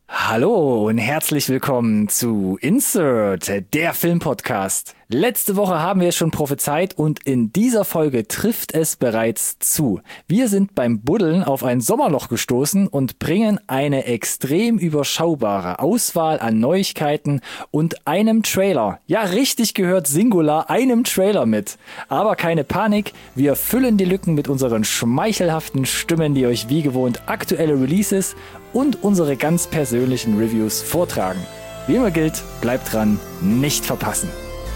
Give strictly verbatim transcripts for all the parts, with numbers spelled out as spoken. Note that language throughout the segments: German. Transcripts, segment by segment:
Hallo und herzlich willkommen zu Insert, der Filmpodcast. Letzte Woche haben wir es schon prophezeit und in dieser Folge trifft es bereits zu. Wir sind beim Buddeln auf ein Sommerloch gestoßen und bringen eine extrem überschaubare Auswahl an Neuigkeiten und einem Trailer. Ja, richtig gehört Singular, einem Trailer mit. Aber keine Panik, wir füllen die Lücken mit unseren schmeichelhaften Stimmen, die euch wie gewohnt aktuelle Releases und unsere ganz persönlichen Reviews vortragen. Wie immer gilt, bleibt dran, nicht verpassen.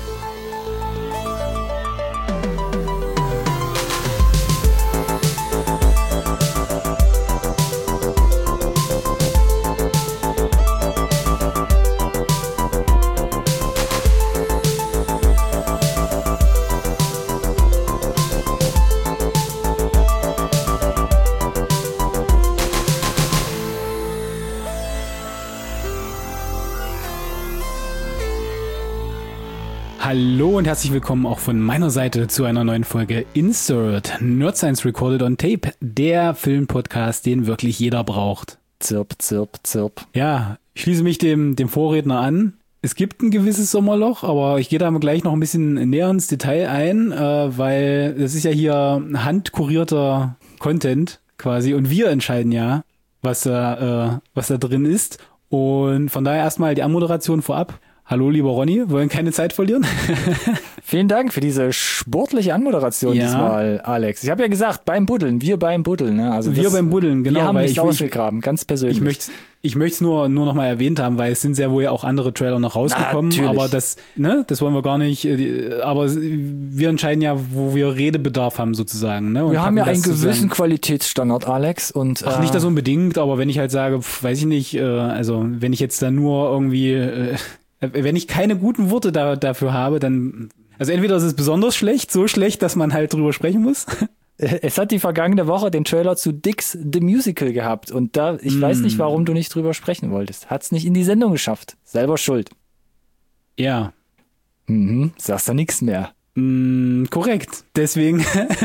Hallo und herzlich willkommen auch von meiner Seite zu einer neuen Folge Insert, Nerd Science Recorded on Tape, der Filmpodcast, den wirklich jeder braucht. Zirp, zirp, zirp. Ja, ich schließe mich dem, dem Vorredner an. Es gibt ein gewisses Sommerloch, aber ich gehe da gleich noch ein bisschen näher ins Detail ein, äh, weil es ist ja hier handkurierter Content quasi und wir entscheiden ja, was da, äh, was da drin ist. Und von daher erstmal die Anmoderation vorab. Hallo, lieber Ronny, wollen keine Zeit verlieren. Vielen Dank für diese sportliche Anmoderation ja. diesmal, Alex. Ich habe ja gesagt, beim Buddeln, wir beim Buddeln. Ne? Also wir das, beim Buddeln, genau. Wir haben weil nicht ich, ausgegraben, ganz persönlich. Ich möchte ich möchte es nur, nur noch mal erwähnt haben, weil es sind sehr wohl auch andere Trailer noch rausgekommen. Na, aber das, ne, das wollen wir gar nicht. Aber wir entscheiden ja, wo wir Redebedarf haben sozusagen. Ne? Und wir haben ja einen gewissen zusammen. Qualitätsstandard, Alex. Und, Ach, äh, nicht das unbedingt, aber wenn ich halt sage, pf, weiß ich nicht, äh, also wenn ich jetzt da nur irgendwie... Äh, Wenn ich keine guten Worte da, dafür habe, dann, also entweder ist es besonders schlecht, so schlecht, dass man halt drüber sprechen muss. Es hat die vergangene Woche den Trailer zu Dix The Musical gehabt und da, ich mm. weiß nicht, warum du nicht drüber sprechen wolltest. Hat's nicht in die Sendung geschafft. Selber schuld. Ja. Mhm, sagst du nichts mehr. Mm, korrekt. Deswegen.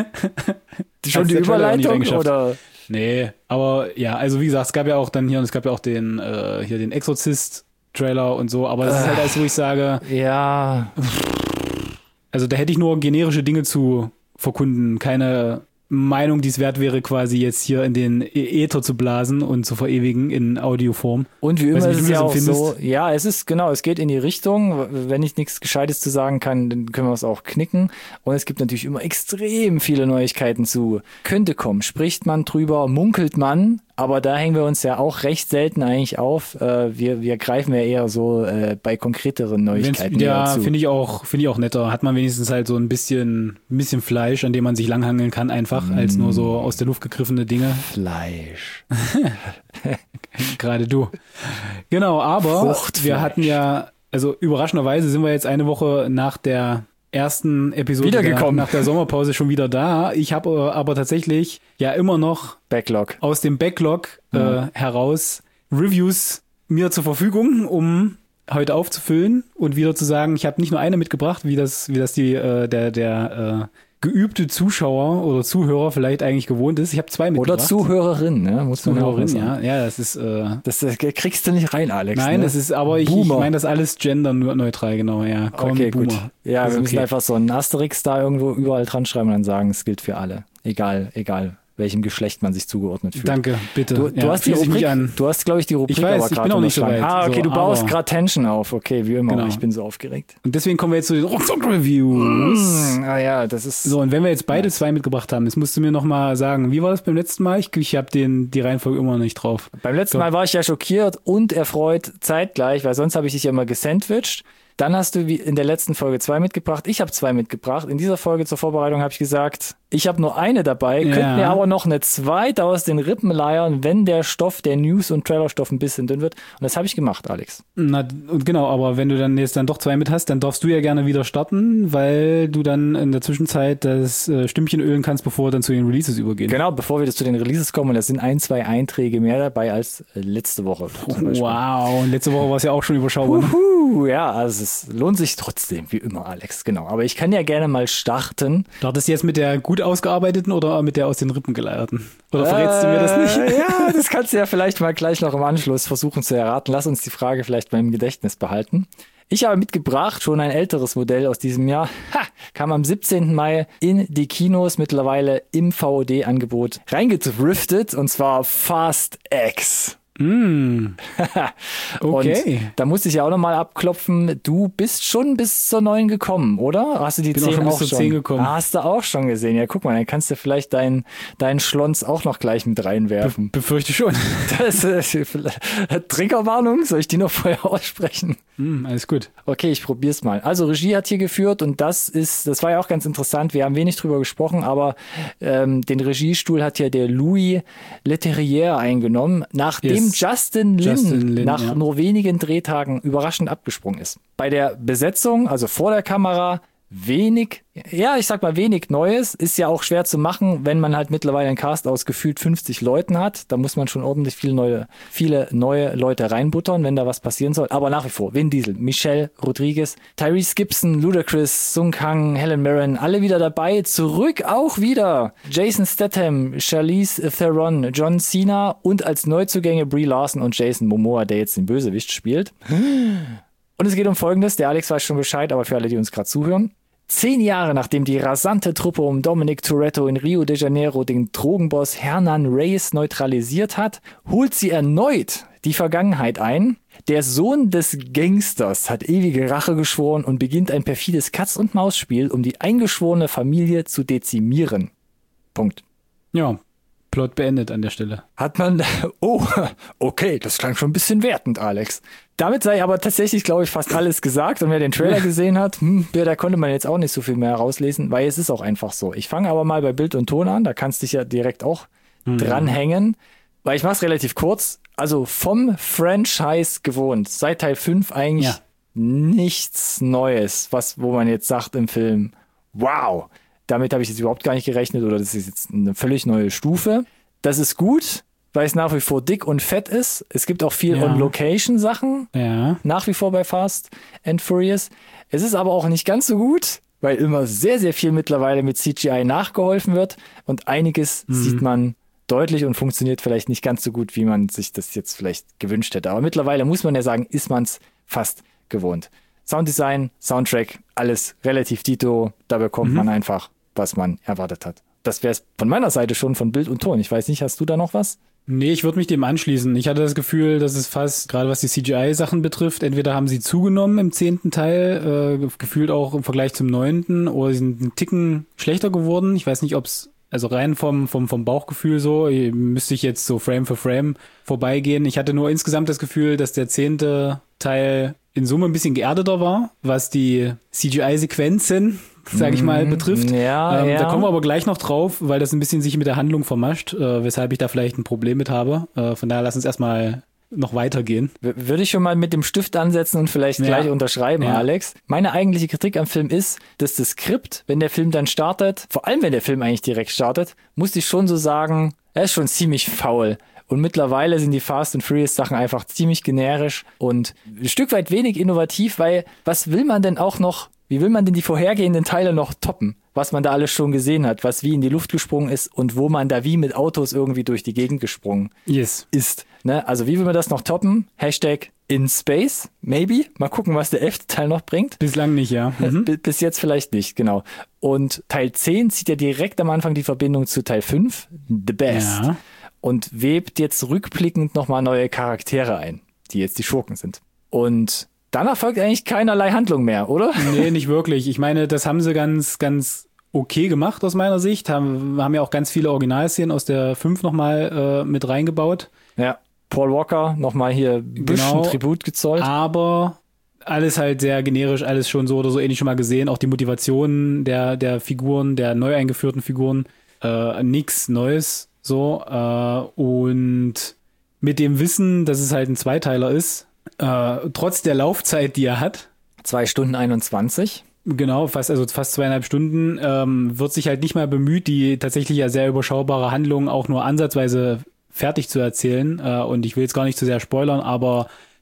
Schon die Überleitung oder? Nee, aber ja, also wie gesagt, es gab ja auch dann hier, und es gab ja auch den, äh, hier den Exorzist Trailer und so, aber das äh, ist halt alles, wo ich sage, ja, also da hätte ich nur generische Dinge zu verkunden, keine Meinung, die es wert wäre, quasi jetzt hier in den Äther zu blasen und zu verewigen in Audioform. Und wie immer nicht, ist es ja auch empfindest. so, ja, es ist, genau, es geht in die Richtung, wenn ich nichts Gescheites zu sagen kann, dann können wir es auch knicken und es gibt natürlich immer extrem viele Neuigkeiten zu könnte kommen, spricht man drüber, munkelt man, aber da hängen wir uns ja auch recht selten eigentlich auf. Wir, wir greifen ja eher so äh, bei konkreteren Neuigkeiten ja, zu. Ja, finde ich auch, finde ich auch netter. Hat man wenigstens halt so ein bisschen, ein bisschen Fleisch, an dem man sich langhangeln kann, einfach, mm. als nur so aus der Luft gegriffene Dinge. Fleisch. Gerade du. Genau, aber wir hatten ja, also überraschenderweise sind wir jetzt eine Woche nach der ersten Episode wiedergekommen. nach der Sommerpause schon wieder da. Ich habe aber tatsächlich ja immer noch Backlog. aus dem Backlog mhm. äh, heraus Reviews mir zur Verfügung, um heute aufzufüllen und wieder zu sagen, ich habe nicht nur eine mitgebracht, wie das, wie das die äh, der der äh, geübte Zuschauer oder Zuhörer vielleicht eigentlich gewohnt ist. Ich habe zwei mitgebracht. Oder Zuhörerin, ne? Muss man Zuhörerin, auch ja. Ja, das ist äh, das kriegst du nicht rein, Alex. Nein, ne? das ist, aber ich, ich meine das alles genderneutral, genau, ja. Komm, okay, Boomer. gut. Ja, wir okay. müssen einfach so einen Asterix da irgendwo überall dran schreiben und dann sagen, es gilt für alle. Egal, egal, welchem Geschlecht man sich zugeordnet fühlt. Danke, bitte. Du, du ja, hast die Rubrik, an. du hast, glaube ich, die Rubrik ich weiß, aber ich bin auch nicht so weit. Ah, okay, so, du baust gerade Tension auf. Okay, wie immer. Genau. Ich bin so aufgeregt. Und deswegen kommen wir jetzt zu den Rucksack-Reviews. Mm, ah ja, das ist... So, und wenn wir jetzt beide zwei mitgebracht haben, jetzt musst du mir noch mal sagen, wie war das beim letzten Mal? Ich, ich habe den die Reihenfolge immer noch nicht drauf. Beim letzten so. Mal war ich ja schockiert und erfreut zeitgleich, weil sonst habe ich dich ja immer gesandwiched. Dann hast du wie in der letzten Folge zwei mitgebracht. Ich habe zwei mitgebracht. In dieser Folge zur Vorbereitung habe ich gesagt, ich habe nur eine dabei, ja. Könnt mir aber noch eine zweite aus den Rippen leiern, wenn der Stoff, der News- und Trailerstoff ein bisschen dünn wird. Und das habe ich gemacht, Alex. Na, und genau, aber wenn du dann jetzt dann doch zwei mit hast, dann darfst du ja gerne wieder starten, weil du dann in der Zwischenzeit das äh, Stimmchen ölen kannst, bevor wir dann zu den Releases übergehen. Genau, bevor wir zu den Releases kommen. Und da sind ein, zwei Einträge mehr dabei als letzte Woche. Wow, und letzte Woche war es ja auch schon überschaubar. Uhu, ja, also es lohnt sich trotzdem, wie immer, Alex. Genau, aber ich kann ja gerne mal starten. Startest jetzt mit der gut ausgearbeiteten oder mit der aus den Rippen geleierten? Oder verrätst äh, du mir das nicht? Ja, das kannst du ja vielleicht mal gleich noch im Anschluss versuchen zu erraten. Lass uns die Frage vielleicht mal im Gedächtnis behalten. Ich habe mitgebracht schon ein älteres Modell aus diesem Jahr. Ha, kam am siebzehnten Mai in die Kinos, mittlerweile im V O D-Angebot reingedriftet, und zwar Fast X. Mm. Okay. Und da musste ich ja auch nochmal abklopfen, du bist schon bis zur neun gekommen, oder? Hast du die Bin zehn auch schon auch bis zur schon? zehn gekommen. Ah, hast du auch schon gesehen. Ja, guck mal, dann kannst du vielleicht deinen deinen Schlons auch noch gleich mit reinwerfen. Be- befürchte schon. Das ist Triggerwarnung, soll ich die noch vorher aussprechen? Mm, alles gut. Okay, ich probier's mal. Also Regie hat hier geführt, und das ist, das war ja auch ganz interessant. Wir haben wenig drüber gesprochen, aber ähm, den Regiestuhl hat ja der Louis Leterrier eingenommen, nachdem Yes. Justin Lin, Justin Lin, nach ja. nur wenigen Drehtagen überraschend abgesprungen ist. Bei der Besetzung, also vor der Kamera, wenig, ja, ich sag mal wenig Neues, ist ja auch schwer zu machen, wenn man halt mittlerweile einen Cast aus gefühlt fünfzig Leuten hat. Da muss man schon ordentlich viele neue, viele neue Leute reinbuttern, wenn da was passieren soll. Aber nach wie vor, Vin Diesel, Michelle Rodriguez, Tyrese Gibson, Ludacris, Sung Kang, Helen Mirren, alle wieder dabei. Zurück auch wieder Jason Statham, Charlize Theron, John Cena und als Neuzugänge Brie Larson und Jason Momoa, der jetzt den Bösewicht spielt. Und es geht um Folgendes, der Alex weiß schon Bescheid, aber für alle, die uns gerade zuhören. Zehn Jahre nachdem die rasante Truppe um Dominic Toretto in Rio de Janeiro den Drogenboss Hernan Reyes neutralisiert hat, holt sie erneut die Vergangenheit ein. Der Sohn des Gangsters hat ewige Rache geschworen und beginnt ein perfides Katz-und-Maus-Spiel, um die eingeschworene Familie zu dezimieren. Punkt. Ja, Plot beendet an der Stelle. Hat man, oh, okay, das klang schon ein bisschen wertend, Alex. Damit sei aber tatsächlich, glaube ich, fast alles gesagt. Und wer den Trailer gesehen hat, hm, da konnte man jetzt auch nicht so viel mehr herauslesen, weil es ist auch einfach so. Ich fange aber mal bei Bild und Ton an, da kannst du dich ja direkt auch mhm. dranhängen, weil ich mache es relativ kurz. Also vom Franchise gewohnt, seit Teil fünf eigentlich ja. nichts Neues, was, wo man jetzt sagt im Film, wow, damit habe ich jetzt überhaupt gar nicht gerechnet, oder das ist jetzt eine völlig neue Stufe. Das ist gut, weil es nach wie vor dick und fett ist. Es gibt auch viel ja. On-Location-Sachen, ja. nach wie vor bei Fast and Furious. Es ist aber auch nicht ganz so gut, weil immer sehr, sehr viel mittlerweile mit C G I nachgeholfen wird und einiges mhm. sieht man deutlich und funktioniert vielleicht nicht ganz so gut, wie man sich das jetzt vielleicht gewünscht hätte. Aber mittlerweile muss man ja sagen, ist man es fast gewohnt. Sounddesign, Soundtrack, alles relativ dito. Da bekommt mhm. man einfach, was man erwartet hat. Das wäre es von meiner Seite schon von Bild und Ton. Ich weiß nicht, hast du da noch was? Nee, ich würde mich dem anschließen. Ich hatte das Gefühl, dass es fast, gerade was die C G I-Sachen betrifft, entweder haben sie zugenommen im zehnten Teil, äh, gefühlt auch im Vergleich zum neunten, oder sie sind einen Ticken schlechter geworden. Ich weiß nicht, ob es, also rein vom, vom, vom Bauchgefühl so, müsste ich jetzt so Frame für Frame vorbeigehen. Ich hatte nur insgesamt das Gefühl, dass der zehnte Teil in Summe ein bisschen geerdeter war, was die C G I-Sequenzen, sag ich mal, betrifft. Ja, ähm, ja. Da kommen wir aber gleich noch drauf, weil das ein bisschen sich mit der Handlung vermascht, äh, weshalb ich da vielleicht ein Problem mit habe. Äh, von daher lass uns erstmal noch weitergehen. W- Würde ich schon mal mit dem Stift ansetzen und vielleicht Ja. gleich unterschreiben, Ja. Alex. Meine eigentliche Kritik am Film ist, dass das Skript, wenn der Film dann startet, vor allem wenn der Film eigentlich direkt startet, muss ich schon so sagen, er ist schon ziemlich faul. Und mittlerweile sind die Fast and Furious Sachen einfach ziemlich generisch und ein Stück weit wenig innovativ, weil was will man denn auch noch, wie will man denn die vorhergehenden Teile noch toppen? Was man da alles schon gesehen hat, was wie in die Luft gesprungen ist und wo man da wie mit Autos irgendwie durch die Gegend gesprungen Yes. ist. Ne? Also wie will man das noch toppen? Hashtag in Space, maybe. Mal gucken, was der elfte Teil noch bringt. Bislang nicht, ja. Mhm. B- Bis jetzt vielleicht nicht, genau. Und Teil zehn zieht ja direkt am Anfang die Verbindung zu Teil fünf, The Best. Ja. Und webt jetzt rückblickend nochmal neue Charaktere ein, die jetzt die Schurken sind. Und dann erfolgt eigentlich keinerlei Handlung mehr, oder? Nee, nicht wirklich. Ich meine, das haben sie ganz, ganz okay gemacht aus meiner Sicht. Haben, haben ja auch ganz viele Originalszenen aus der fünf nochmal äh, mit reingebaut. Ja, Paul Walker nochmal hier ein bisschen Genau. Tribut gezollt. Aber alles halt sehr generisch, alles schon so oder so ähnlich schon mal gesehen. Auch die Motivationen der, der Figuren, der neu eingeführten Figuren, äh, nix Neues. So, äh, und mit dem Wissen, dass es halt ein Zweiteiler ist, äh, trotz der Laufzeit, die er hat, Zwei Stunden einundzwanzig. genau, fast, also fast zweieinhalb Stunden, ähm, wird sich halt nicht mal bemüht, die tatsächlich ja sehr überschaubare Handlung auch nur ansatzweise fertig zu erzählen. Äh, und ich will jetzt gar nicht zu sehr spoilern, aber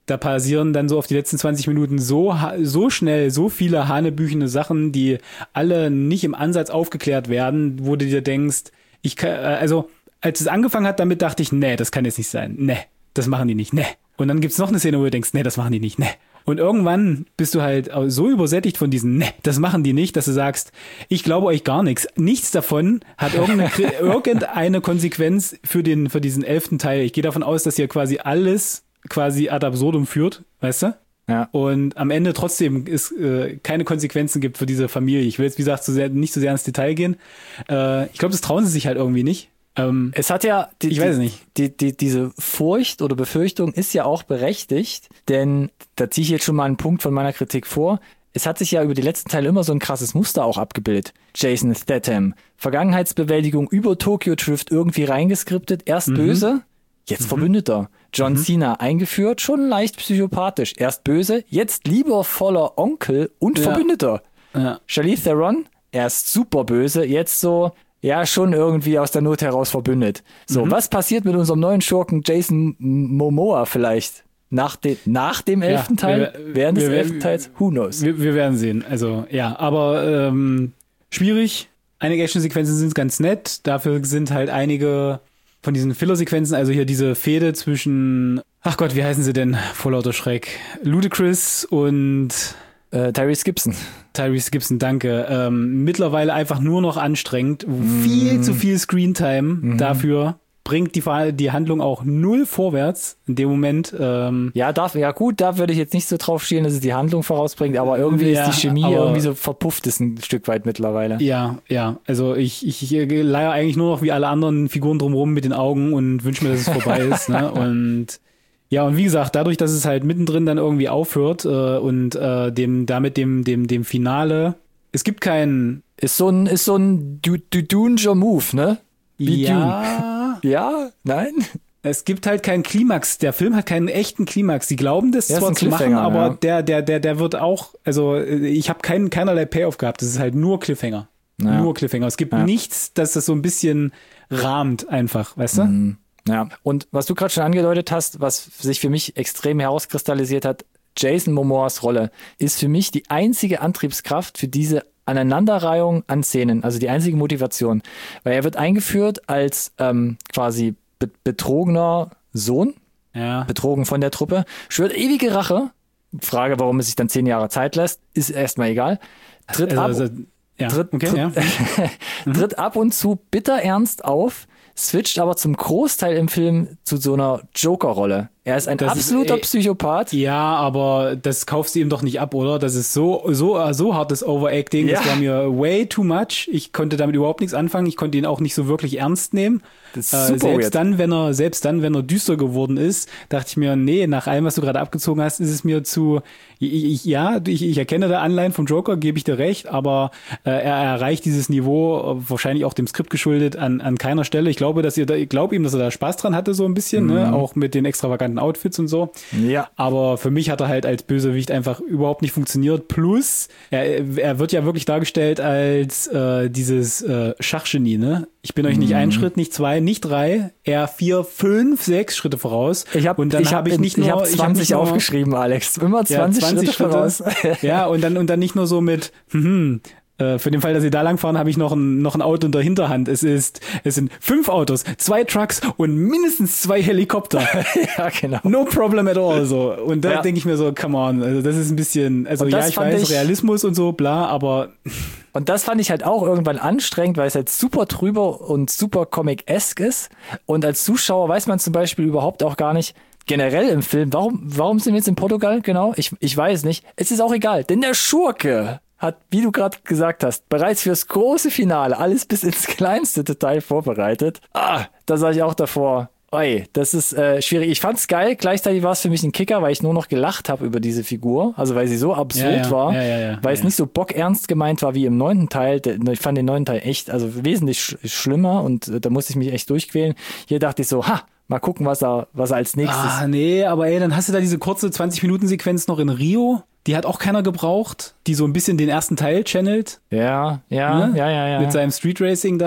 da passieren dann so auf die letzten zwanzig Minuten so, so schnell so viele hanebüchene Sachen, die alle nicht im Ansatz aufgeklärt werden, wo du dir denkst, ich kann, also als es angefangen hat, damit dachte ich, nee, das kann jetzt nicht sein. Nee, das machen die nicht. Nee. Und dann gibt's noch eine Szene, wo du denkst, nee, das machen die nicht. Nee. Und irgendwann bist du halt so übersättigt von diesen, nee, das machen die nicht, dass du sagst, ich glaube euch gar nichts. Nichts davon hat irgendeine, irgendeine Konsequenz für den, für diesen elften Teil. Ich gehe davon aus, dass hier quasi alles quasi ad absurdum führt, weißt du? Ja. Und am Ende trotzdem es äh, keine Konsequenzen gibt für diese Familie. Ich will jetzt, wie gesagt, so sehr, nicht so sehr ins Detail gehen. Äh, ich glaube, das trauen sie sich halt irgendwie nicht. Ähm, es hat ja, die, ich weiß nicht. Die, die, die, diese Furcht oder Befürchtung ist ja auch berechtigt, denn da ziehe ich jetzt schon mal einen Punkt von meiner Kritik vor. Es hat sich ja über die letzten Teile immer so ein krasses Muster auch abgebildet. Jason Statham, Vergangenheitsbewältigung über Tokyo Drift irgendwie reingeskriptet, erst mhm. böse, jetzt mhm. Verbündeter. John mhm. Cena eingeführt, schon leicht psychopathisch, erst böse, jetzt liebevoller Onkel und ja. Verbündeter. Ja. Charlize Theron, erst super böse, jetzt so, ja, schon irgendwie aus der Not heraus verbündet. So, mhm. was passiert mit unserem neuen Schurken Jason Momoa vielleicht? Nach, de, nach dem elften ja, Teil? Wir, während wir, des elften Teils? Who knows? Wir, wir werden sehen. Also, ja, aber ähm, schwierig. Einige Actionsequenzen sind ganz nett. Dafür sind halt einige von diesen Filler-Sequenzen, also hier diese Fehde zwischen, ach Gott, wie heißen sie denn? Vor lauter Schreck. Ludacris und äh, Tyrese Gibson. Tyrese Gibson, danke. Ähm, mittlerweile einfach nur noch anstrengend. Mm. Viel zu viel Screentime mm. dafür. Bringt die, die Handlung auch null vorwärts in dem Moment. Ähm, ja, darf, ja gut, da würde ich jetzt nicht so drauf schielen, dass es die Handlung vorausbringt, aber irgendwie ja, ist die Chemie aber, irgendwie so verpufft ist ein Stück weit mittlerweile. Ja, ja, also ich, ich, ich leier eigentlich nur noch wie alle anderen Figuren drumherum mit den Augen und wünsche mir, dass es vorbei ist. Ne? Und ja, und wie gesagt, dadurch, dass es halt mittendrin dann irgendwie aufhört äh, und äh, dem damit dem, dem, dem Finale, es gibt keinen... Ist so ein, ist so ein Dudunger Move, ne? Wie ja... Dune. Ja, nein. Es gibt halt keinen Klimax. Der Film hat keinen echten Klimax. Die glauben das ja, zwar zu machen, aber ja. der, der, der, der wird auch, also ich habe keinen, keinerlei Payoff gehabt. Das ist halt nur Cliffhanger. Ja. Nur Cliffhanger. Es gibt ja. nichts, dass das so ein bisschen rahmt einfach, weißt du? Mhm. Ja. Und was du gerade schon angedeutet hast, was sich für mich extrem herauskristallisiert hat, Jason Momoas Rolle ist für mich die einzige Antriebskraft für diese Aneinanderreihung an Szenen, also die einzige Motivation. Weil er wird eingeführt als ähm, quasi be- betrogener Sohn, ja. betrogen von der Truppe, schwört ewige Rache. Frage, warum es sich dann zehn Jahre Zeit lässt, ist erstmal egal. Tritt, also, ab, also, ja. tritt, okay, tritt, ja. tritt ab und zu bitter ernst auf, switcht aber zum Großteil im Film zu so einer Joker-Rolle. Er ist ein das absoluter ist, ey, Psychopath. Ja, aber das kaufst du ihm doch nicht ab, oder? Das ist so so so hartes Overacting. Ja. Das war mir way too much. Ich konnte damit überhaupt nichts anfangen. Ich konnte ihn auch nicht so wirklich ernst nehmen. Das ist äh, super selbst weird. dann, wenn er selbst dann, wenn er düster geworden ist, dachte ich mir, nee, nach allem, was du gerade abgezogen hast, ist es mir zu. Ich, ich, ja, ich, ich erkenne da Anleihen vom Joker, gebe ich dir recht, aber äh, er erreicht dieses Niveau äh, wahrscheinlich auch dem Skript geschuldet an an keiner Stelle. Ich glaube, dass ihr da, ich glaube ihm, dass er da Spaß dran hatte so ein bisschen, mhm. ne, auch mit den extravaganten Outfits und so. Ja. Aber für mich hat er halt als Bösewicht einfach überhaupt nicht funktioniert. Plus, er, er wird ja wirklich dargestellt als äh, dieses äh, Schachgenie, ne? Ich bin euch nicht mhm. einen Schritt, nicht zwei, nicht drei, eher vier, fünf, sechs Schritte voraus. Ich habe hab, hab ich nicht nur, ich habe zwanzig ich hab aufgeschrieben, Alex. Immer zwanzig, ja, zwanzig Schritte, Schritte voraus. Ja, und dann und dann nicht nur so mit hm, Äh, für den Fall, dass sie da langfahren, habe ich noch ein, noch ein Auto in der Hinterhand. Es ist, es sind fünf Autos, zwei Trucks und mindestens zwei Helikopter. Ja, genau. No problem at all, so. Und da ja. denke ich mir so, come on, also das ist ein bisschen, also ja, ich weiß, ich, Realismus und so, bla, aber... Und das fand ich halt auch irgendwann anstrengend, weil es halt super drüber und super Comic-esque ist. Und als Zuschauer weiß man zum Beispiel überhaupt auch gar nicht, generell im Film, warum, warum sind wir jetzt in Portugal? Genau, ich, ich weiß nicht. Es ist auch egal, denn der Schurke hat, wie du gerade gesagt hast, bereits fürs große Finale alles bis ins kleinste Detail vorbereitet. Ah, da sah ich auch davor, oi, das ist äh, schwierig. Ich fand's geil, gleichzeitig war es für mich ein Kicker, weil ich nur noch gelacht habe über diese Figur, also weil sie so absurd ja, ja, war, ja, ja, ja, weil ja. es nicht so bockernst gemeint war wie im neunten Teil. Ich fand den neunten Teil echt, also wesentlich sch- schlimmer und äh, da musste ich mich echt durchquälen. Hier dachte ich so, ha, mal gucken, was er, was er als nächstes... Ah, nee, aber ey, dann hast du da diese kurze zwanzig-Minuten-Sequenz noch in Rio. Die hat auch keiner gebraucht, die so ein bisschen den ersten Teil channelt. Ja, ja, ne? ja, ja, ja. Mit seinem Street Racing da.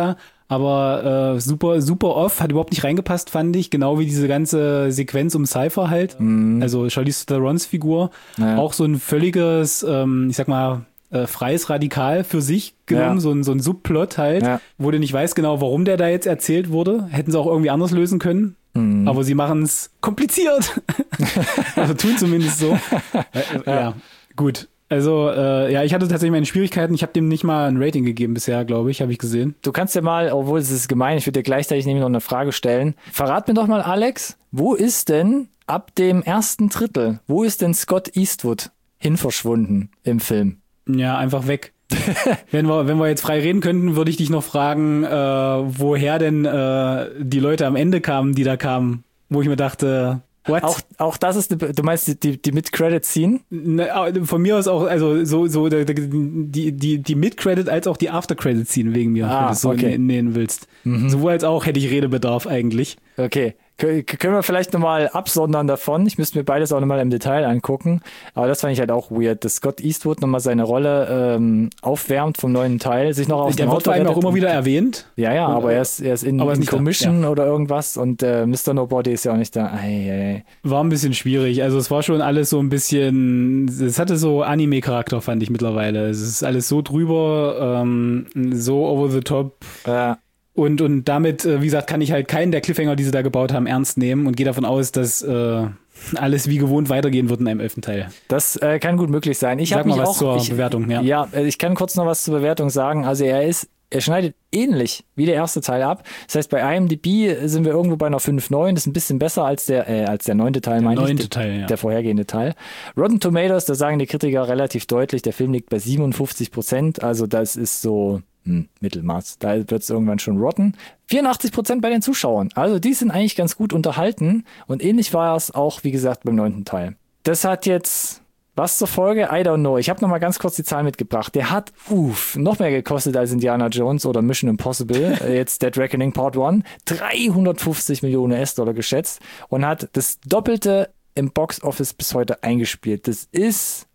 aber äh, super, super off, hat überhaupt nicht reingepasst, fand ich, genau wie diese ganze Sequenz um Cypher halt, mhm. also Charlize Therons Figur, naja. auch so ein völliges, ähm, ich sag mal, äh, freies Radikal für sich genommen, ja. so ein so ein Subplot halt, ja. wo du nicht weißt genau, warum der da jetzt erzählt wurde, hätten sie auch irgendwie anders lösen können. Mhm. Aber sie machen es kompliziert. Also tun zumindest so. äh, ja. ja, gut. Also, äh, ja, ich hatte tatsächlich meine Schwierigkeiten. Ich habe dem nicht mal ein Rating gegeben bisher, glaube ich, habe ich gesehen. Du kannst ja mal, obwohl es ist gemein, ich würde dir gleichzeitig nämlich noch eine Frage stellen. Verrat mir doch mal, Alex, wo ist denn ab dem ersten Drittel, wo ist denn Scott Eastwood hin verschwunden im Film? Ja, einfach weg. wenn wir wenn wir jetzt frei reden könnten, würde ich dich noch fragen, äh, woher denn äh, die Leute am Ende kamen, die da kamen, wo ich mir dachte, what? Auch auch das ist, eine, du meinst die die, die Mid-Credit-Scene? Von mir aus auch, also so so die die die Mid-Credit als auch die After-Credit-Scene wegen mir, ah, wenn du es so okay. nehmen willst. Mhm. Sowohl als auch hätte ich Redebedarf eigentlich. Okay. Können wir vielleicht nochmal absondern davon? Ich müsste mir beides auch nochmal im Detail angucken. Aber das fand ich halt auch weird, dass Scott Eastwood nochmal seine Rolle ähm, aufwärmt vom neuen Teil, sich noch auf der dem wird vor allem auch immer wieder erwähnt. Ja, ja, aber er ist, er ist in, in Commission ja. oder irgendwas und äh, Mister Nobody ist ja auch nicht da. Ei, ei, ei. War ein bisschen schwierig. Also es war schon alles so ein bisschen, es hatte so Anime-Charakter, fand ich mittlerweile. Es ist alles so drüber, ähm, so over the top. Ja. Äh, Und, und damit, wie gesagt, kann ich halt keinen der Cliffhanger, die sie da gebaut haben, ernst nehmen und gehe davon aus, dass äh, alles wie gewohnt weitergehen wird in einem elften Teil. Das äh, kann gut möglich sein. Ich Sag habe mal mich was auch, zur ich, Bewertung. Ja. ja, ich kann kurz noch was zur Bewertung sagen. Also er ist, er schneidet ähnlich wie der erste Teil ab. Das heißt, bei I M D B sind wir irgendwo bei einer fünf Komma neun. Das ist ein bisschen besser als der, äh, als der neunte Teil, meine ich. Der neunte Teil, ja. Der vorhergehende Teil. Rotten Tomatoes, da sagen die Kritiker relativ deutlich, der Film liegt bei siebenundfünfzig Prozent. Also das ist so Hm, Mittelmaß. Da wird es irgendwann schon rotten. vierundachtzig Prozent bei den Zuschauern. Also die sind eigentlich ganz gut unterhalten. Und ähnlich war es auch, wie gesagt, beim neunten Teil. Das hat jetzt was zur Folge? I don't know. Ich habe noch mal ganz kurz die Zahl mitgebracht. Der hat, uff, noch mehr gekostet als Indiana Jones oder Mission Impossible. Jetzt Dead Reckoning Part eins. dreihundertfünfzig Millionen U S-Dollar geschätzt und hat das Doppelte im Box-Office bis heute eingespielt. Das ist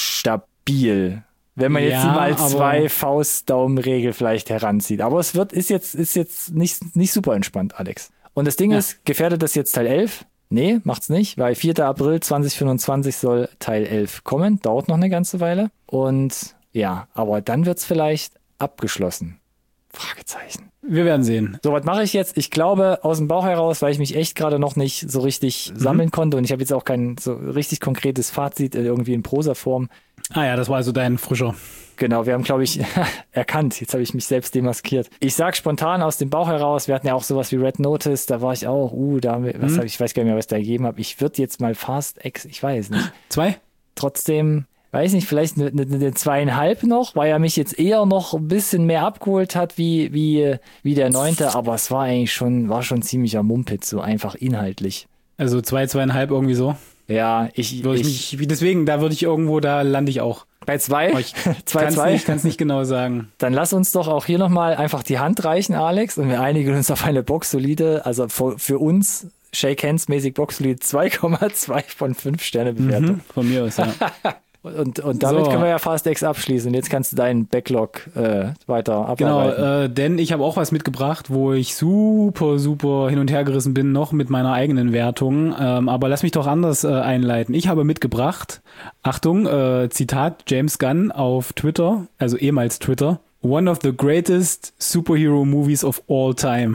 stabil. Wenn man jetzt ja, die mal zwei Faustdaumenregel vielleicht heranzieht. Aber es wird, ist jetzt, ist jetzt nicht, nicht super entspannt, Alex. Und das Ding ja. ist, gefährdet das jetzt Teil elf? Nee, macht's nicht, weil vierter April zweitausendfünfundzwanzig soll Teil elf kommen. Dauert noch eine ganze Weile. Und ja, aber dann wird's vielleicht abgeschlossen. Fragezeichen. Wir werden sehen. So, was mache ich jetzt? Ich glaube, aus dem Bauch heraus, weil ich mich echt gerade noch nicht so richtig mhm. sammeln konnte und ich habe jetzt auch kein so richtig konkretes Fazit irgendwie in Prosaform. Ah ja, das war also dein frischer. Genau, wir haben, glaube ich, erkannt. Jetzt habe ich mich selbst demaskiert. Ich sag spontan aus dem Bauch heraus, wir hatten ja auch sowas wie Red Notice, da war ich auch, uh, da was mhm. hab ich, ich weiß gar nicht mehr, was ich da gegeben habe. Ich würde jetzt mal Fast X, ich weiß nicht. Zwei? Trotzdem, weiß nicht, vielleicht eine, eine, eine zweieinhalb noch, weil er mich jetzt eher noch ein bisschen mehr abgeholt hat wie, wie, wie der neunte, aber es war eigentlich schon, war schon ziemlicher Mumpitz, so einfach inhaltlich. Also zwei, zweieinhalb irgendwie so? Ja, ich, ich, ich mich, deswegen, da würde ich irgendwo, da lande ich auch. Bei zwei? Ich zwei, zwei? Ich kann es nicht genau sagen. Dann lass uns doch auch hier nochmal einfach die Hand reichen, Alex, und wir einigen uns auf eine boxsolide, also für, für uns Shake Hands mäßig boxsolide zwei Komma zwei von fünf Sterne Bewertung. Mhm, von mir aus, ja. Und, und damit so. können wir ja Fast X abschließen. Und jetzt kannst du deinen Backlog äh, weiter abarbeiten. Genau, äh, denn ich habe auch was mitgebracht, wo ich super, super hin und her gerissen bin, noch mit meiner eigenen Wertung. Ähm, aber lass mich doch anders äh, einleiten. Ich habe mitgebracht, Achtung, äh, Zitat James Gunn auf Twitter, also ehemals Twitter, one of the greatest superhero movies of all time.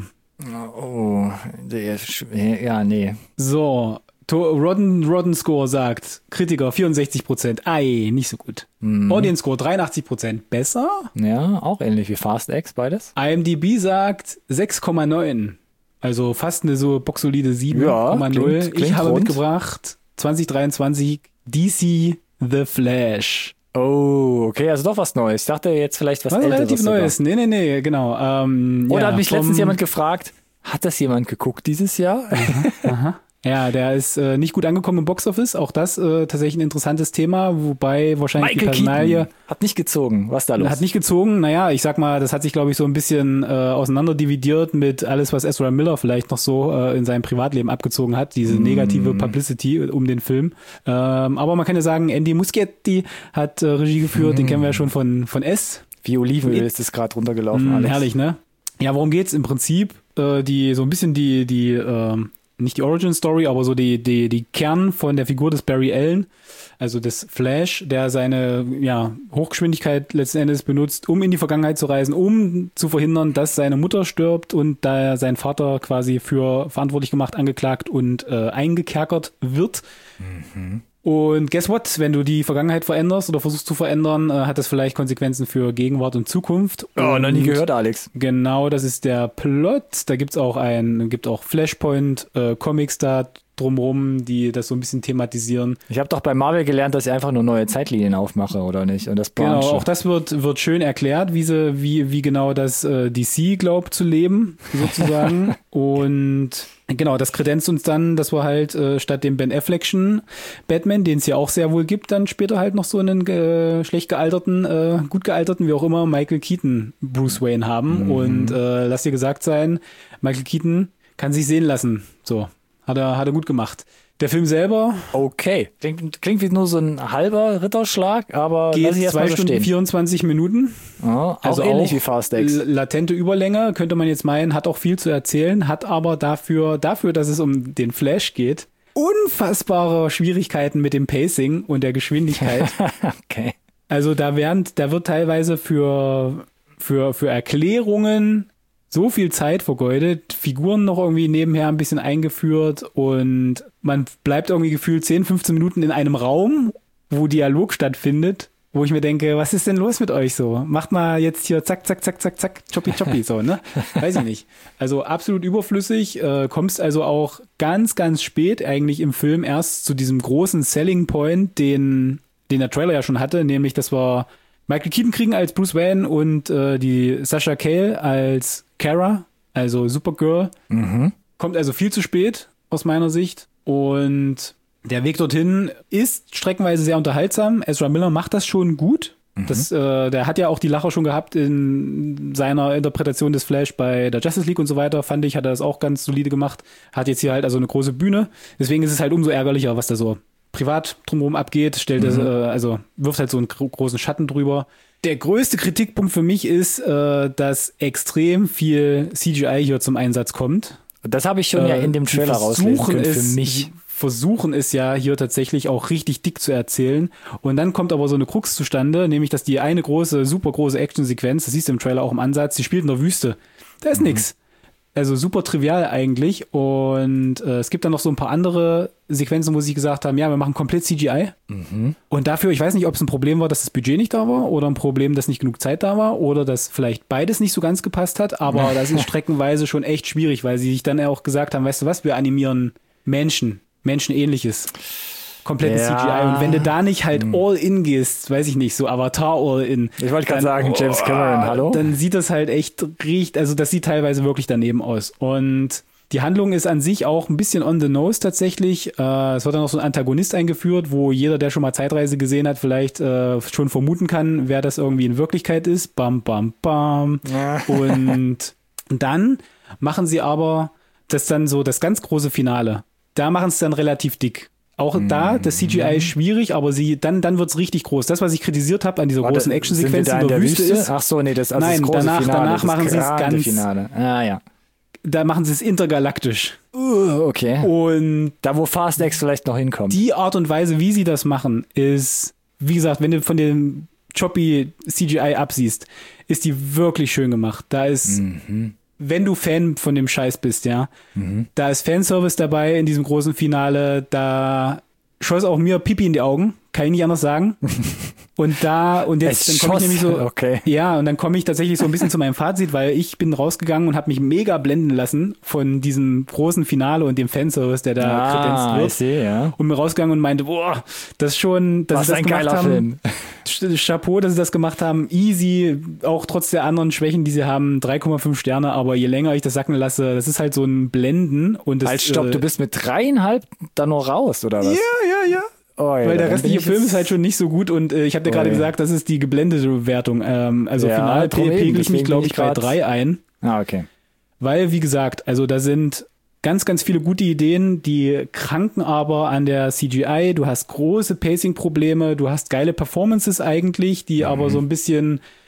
Oh, ja, nee. So, Rotten, Rotten Score sagt, Kritiker vierundsechzig Prozent, ei, nicht so gut. Mhm. Audience Score dreiundachtzig Prozent, besser. Ja, auch ähnlich wie Fast X, beides. I M D B sagt sechs Komma neun, also fast eine so boxsolide sieben Komma null. Ja, ich habe rund. mitgebracht zwanzig dreiundzwanzig D C The Flash. Oh, okay, also doch was Neues. Ich dachte jetzt vielleicht was, was Älteres. Relativ sogar. Neues, nee, nee, nee, genau. Ähm, Oder ja, hat mich letztens jemand gefragt, hat das jemand geguckt dieses Jahr? Aha, aha. Ja, der ist äh, nicht gut angekommen im Boxoffice. Auch das äh, tatsächlich ein interessantes Thema, wobei wahrscheinlich Michael die Personalie Keaton hat nicht gezogen. Was da los? Hat nicht gezogen. Naja, ich sag mal, das hat sich, glaube ich, so ein bisschen äh, auseinanderdividiert mit alles, was Ezra Miller vielleicht noch so äh, in seinem Privatleben abgezogen hat. Diese negative mm. Publicity um den Film. Ähm, aber man kann ja sagen, Andy Muschietti hat äh, Regie geführt. Mm. Den kennen wir ja schon von von S. Wie Olivenöl ist das gerade runtergelaufen. Mm, Alex. Herrlich, ne? Ja, worum geht's im Prinzip? Äh, die so ein bisschen die die äh, nicht die Origin Story, aber so die die die Kern von der Figur des Barry Allen, also des Flash, der seine ja Hochgeschwindigkeit letzten Endes benutzt, um in die Vergangenheit zu reisen, um zu verhindern, dass seine Mutter stirbt und da er sein Vater quasi für verantwortlich gemacht, angeklagt und äh, eingekerkert wird. Mhm. Und guess what? Wenn du die Vergangenheit veränderst oder versuchst zu verändern, äh, hat das vielleicht Konsequenzen für Gegenwart und Zukunft. Oh, und noch nie gehört, Alex. Genau, das ist der Plot. Da gibt's auch ein, gibt auch Flashpoint, äh, Comics da drumrum, die das so ein bisschen thematisieren. Ich habe doch bei Marvel gelernt, dass ich einfach nur neue Zeitlinien aufmache, oder nicht? Und das Genau, branche. auch das wird wird schön erklärt, wie sie, wie wie genau das äh, D C glaubt zu leben, sozusagen. Und genau, das kredenzt uns dann, dass wir halt äh, statt dem Ben Affleck'schen Batman, den es ja auch sehr wohl gibt, dann später halt noch so einen äh, schlecht gealterten, äh, gut gealterten, wie auch immer, Michael Keaton Bruce Wayne haben. Mhm. Und äh, lass dir gesagt sein, Michael Keaton kann sich sehen lassen. So, hat er hat er gut gemacht. Der Film selber. Okay. Klingt, klingt wie nur so ein halber Ritterschlag, aber geht zwei Stunden stehen. vierundzwanzig Minuten. Oh, auch also ähnlich auch wie Fast X. Latente Überlänge, könnte man jetzt meinen, hat auch viel zu erzählen, hat aber dafür, dafür, dass es um den Flash geht, unfassbare Schwierigkeiten mit dem Pacing und der Geschwindigkeit. Okay. Also da werden, da wird teilweise für, für, für Erklärungen so viel Zeit vergeudet, Figuren noch irgendwie nebenher ein bisschen eingeführt und man bleibt irgendwie gefühlt zehn, fünfzehn Minuten in einem Raum, wo Dialog stattfindet, wo ich mir denke, was ist denn los mit euch so? Macht mal jetzt hier zack, zack, zack, zack, zack, choppi, choppi, so, ne? Weiß ich nicht. Also absolut überflüssig, äh, kommst also auch ganz, ganz spät eigentlich im Film erst zu diesem großen Selling Point, den, den der Trailer ja schon hatte, nämlich, dass wir Michael Keaton kriegen als Bruce Wayne und äh, die Sasha Cale als Kara, also Supergirl. Mhm. Kommt also viel zu spät aus meiner Sicht. Und der Weg dorthin ist streckenweise sehr unterhaltsam. Ezra Miller macht das schon gut. Mhm. Das, äh, der hat ja auch die Lacher schon gehabt in seiner Interpretation des Flash bei der Justice League und so weiter, fand ich, hat er das auch ganz solide gemacht. Hat jetzt hier halt also eine große Bühne. Deswegen ist es halt umso ärgerlicher, was da so privat drumherum abgeht, stellt mhm. das, äh, also wirft halt so einen gro- großen Schatten drüber. Der größte Kritikpunkt für mich ist, äh, dass extrem viel C G I hier zum Einsatz kommt. Das habe ich schon äh, ja in dem Trailer rauslesen können für mich. Versuchen es ja hier tatsächlich auch richtig dick zu erzählen. Und dann kommt aber so eine Krux zustande, nämlich, dass die eine große, super große Actionsequenz, das siehst du im Trailer auch im Ansatz, die spielt in der Wüste. Da ist mhm. nix. Also super trivial eigentlich. Und äh, es gibt dann noch so ein paar andere Sequenzen, wo sie gesagt haben, ja, wir machen komplett C G I. Mhm. Und dafür, ich weiß nicht, ob es ein Problem war, dass das Budget nicht da war oder ein Problem, dass nicht genug Zeit da war oder dass vielleicht beides nicht so ganz gepasst hat. Aber das ist streckenweise schon echt schwierig, weil sie sich dann auch gesagt haben, weißt du was, wir animieren Menschen, Menschenähnliches. Komplettes ja. C G I. Und wenn du da nicht halt hm. all in gehst, weiß ich nicht, so Avatar all in. Ich wollte gerade sagen, James Cameron, oh, hallo? Dann sieht das halt echt, riecht, also das sieht teilweise wirklich daneben aus. Und die Handlung ist an sich auch ein bisschen on the nose tatsächlich. Äh, es wird dann noch so ein Antagonist eingeführt, wo jeder, der schon mal Zeitreise gesehen hat, vielleicht äh, schon vermuten kann, wer das irgendwie in Wirklichkeit ist. Bam, bam, bam. Ja. Und dann machen sie aber das dann so, das ganz große Finale. Da machen es dann relativ dick. Auch mm. da, das C G I ist schwierig, aber sie, dann, dann wird's richtig groß. Das, was ich kritisiert habe an dieser Warte, großen Actionsequenz in der, der Wüste, Wüste ist. Ach so, nee, das, also nein, das große danach, Finale, danach machen sie es ganz. Finale. Ah, ja. Da machen sie es intergalaktisch. Uh, okay. Und da, wo Fast X vielleicht noch hinkommt. Die Art und Weise, wie sie das machen, ist, wie gesagt, wenn du von dem choppy C G I absiehst, ist die wirklich schön gemacht. Da ist, mhm. wenn du Fan von dem Scheiß bist, ja, mhm. da ist Fanservice dabei in diesem großen Finale, da schoss auch mir Pipi in die Augen, kann ich nicht anders sagen. Und da, und jetzt, dann komme ich nämlich so, okay. ja, und dann komme ich tatsächlich so ein bisschen zu meinem Fazit, weil ich bin rausgegangen und habe mich mega blenden lassen von diesem großen Finale und dem Fanservice, der da ah, kredenzt wird. Ich sehe, ja. Und mir rausgegangen und meinte, boah, das ist schon, dass Was sie das ein gemacht geiler haben. Film. Chapeau, dass sie das gemacht haben. Easy, auch trotz der anderen Schwächen, die sie haben, drei Komma fünf Sterne, aber je länger ich das sacken lasse, das ist halt so ein Blenden. Und das, halt, stopp, äh, du bist mit dreieinhalb dann noch raus, oder was? Ja, ja, ja. Oh, ja, weil der restliche Film ist halt schon nicht so gut und äh, ich habe dir oh, gerade ja. gesagt, das ist die geblendete Wertung. Ähm, also ja, final pegel ich mich, glaube ich, bei drei ein. Ah, okay. Weil, wie gesagt, also da sind ganz, ganz viele gute Ideen, die kranken aber an der C G I. Du hast große Pacing-Probleme, du hast geile Performances eigentlich, die mhm. aber so ein bisschen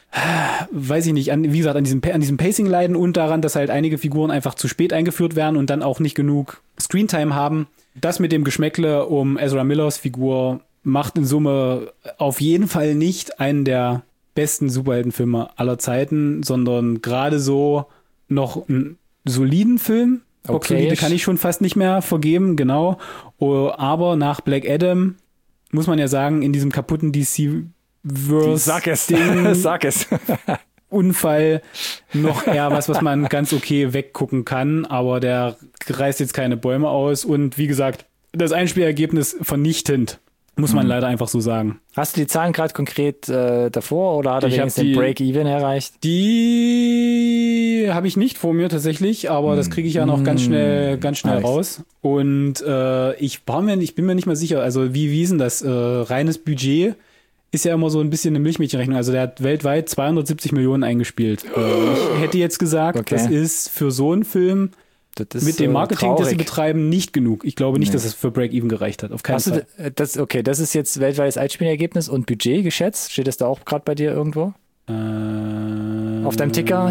weiß ich nicht, an, wie gesagt, an diesem, an diesem Pacing leiden und daran, dass halt einige Figuren einfach zu spät eingeführt werden und dann auch nicht genug Screentime haben. Das mit dem Geschmäckle um Ezra Millers Figur macht in Summe auf jeden Fall nicht einen der besten Superheldenfilme aller Zeiten, sondern gerade so noch einen soliden Film. Okay. Solide kann ich schon fast nicht mehr vergeben, genau. Oh, aber nach Black Adam muss man ja sagen, in diesem kaputten D C-Verse Sag es, Ding, sag es. Unfall noch eher was, was man ganz okay weggucken kann, aber der reißt jetzt keine Bäume aus und wie gesagt, das Einspielergebnis vernichtend, muss man mhm. leider einfach so sagen. Hast du die Zahlen gerade konkret äh, davor oder hat er Ich hab wenigstens die- den Break-Even erreicht? Die habe ich nicht vor mir tatsächlich, aber das kriege ich ja noch ganz schnell, ganz schnell Alex. raus. Und äh, ich war mir, ich bin mir nicht mehr sicher. Also wie wie ist denn das? Äh, reines Budget ist ja immer so ein bisschen eine Milchmädchenrechnung. Also der hat weltweit zweihundertsiebzig Millionen eingespielt. Äh, ich hätte jetzt gesagt, Okay. das ist für so einen Film Das ist, mit dem äh, Marketing, das sie traurig. betreiben, nicht genug. Ich glaube nicht, Nee. dass es für Break-Even gereicht hat. Auf keinen Hast du Fall. d- das, okay, das ist jetzt weltweites Einspielergebnis und Budget geschätzt. Steht das da auch gerade bei dir irgendwo? Äh, Auf deinem Ticker?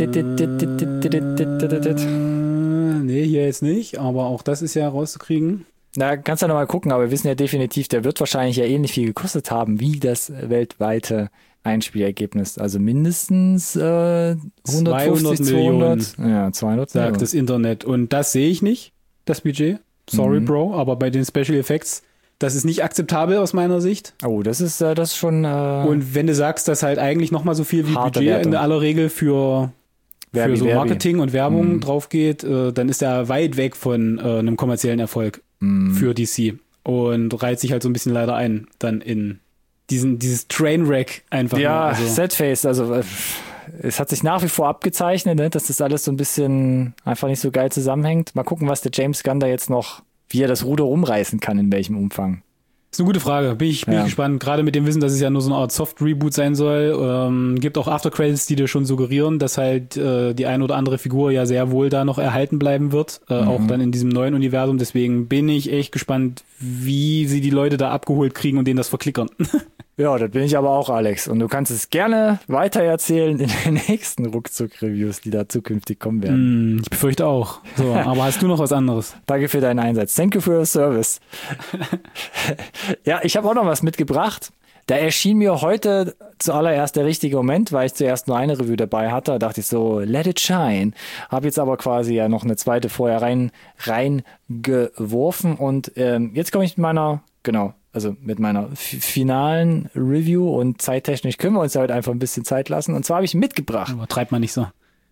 Nee, hier jetzt nicht, aber auch das ist ja rauszukriegen. Na, kannst du ja nochmal gucken, aber wir wissen ja definitiv, der wird wahrscheinlich ja ähnlich viel gekostet haben wie das weltweite Einspielergebnis. Also mindestens äh, hundertfünfzig, zweihundert zweihundert. Ja, zweihundert. Sagt Millionen. das Internet. Und das sehe ich nicht, das Budget. Sorry, Mhm. Bro, aber bei den Special Effects, das ist nicht akzeptabel aus meiner Sicht. Oh, das ist äh, das ist schon äh, Und wenn du sagst, dass halt eigentlich nochmal so viel wie Harte Budget Wertung. in aller Regel für, Verbi, für so Verbi. Marketing und Werbung Mhm. drauf geht, äh, dann ist er weit weg von äh, einem kommerziellen Erfolg Mhm. für D C. Und reiht sich halt so ein bisschen leider ein, dann in diesen, dieses Trainwreck einfach. Ja, nur. Also, Setface, also äh, es hat sich nach wie vor abgezeichnet, ne, dass das alles so ein bisschen einfach nicht so geil zusammenhängt. Mal gucken, was der James Gunn da jetzt noch, wie er das Ruder rumreißen kann, in welchem Umfang. ist eine gute Frage. Bin ich, bin Ja. ich gespannt. Gerade mit dem Wissen, dass es ja nur so eine Art Soft-Reboot sein soll. Ähm, gibt auch Aftercredits, die dir schon suggerieren, dass halt äh, die ein oder andere Figur ja sehr wohl da noch erhalten bleiben wird. Äh, Mhm. Auch dann in diesem neuen Universum. Deswegen bin ich echt gespannt, wie sie die Leute da abgeholt kriegen und denen das verklickern. Ja, das bin ich aber auch, Alex. Und du kannst es gerne weitererzählen in den nächsten Ruckzuck-Reviews, die da zukünftig kommen werden. Hm, ich befürchte auch. So, aber hast du noch was anderes? Danke für deinen Einsatz. Thank you for your service. Ja, ich habe auch noch was mitgebracht. Da erschien mir heute zuallererst der richtige Moment, weil ich zuerst nur eine Review dabei hatte. Da dachte ich so, let it shine. Habe jetzt aber quasi ja noch eine zweite vorher rein reingeworfen. Und ähm, jetzt komme ich mit meiner, genau, also mit meiner f- finalen Review. Und zeittechnisch können wir uns ja heute einfach ein bisschen Zeit lassen. Und zwar habe ich mitgebracht Aber treibt man nicht so.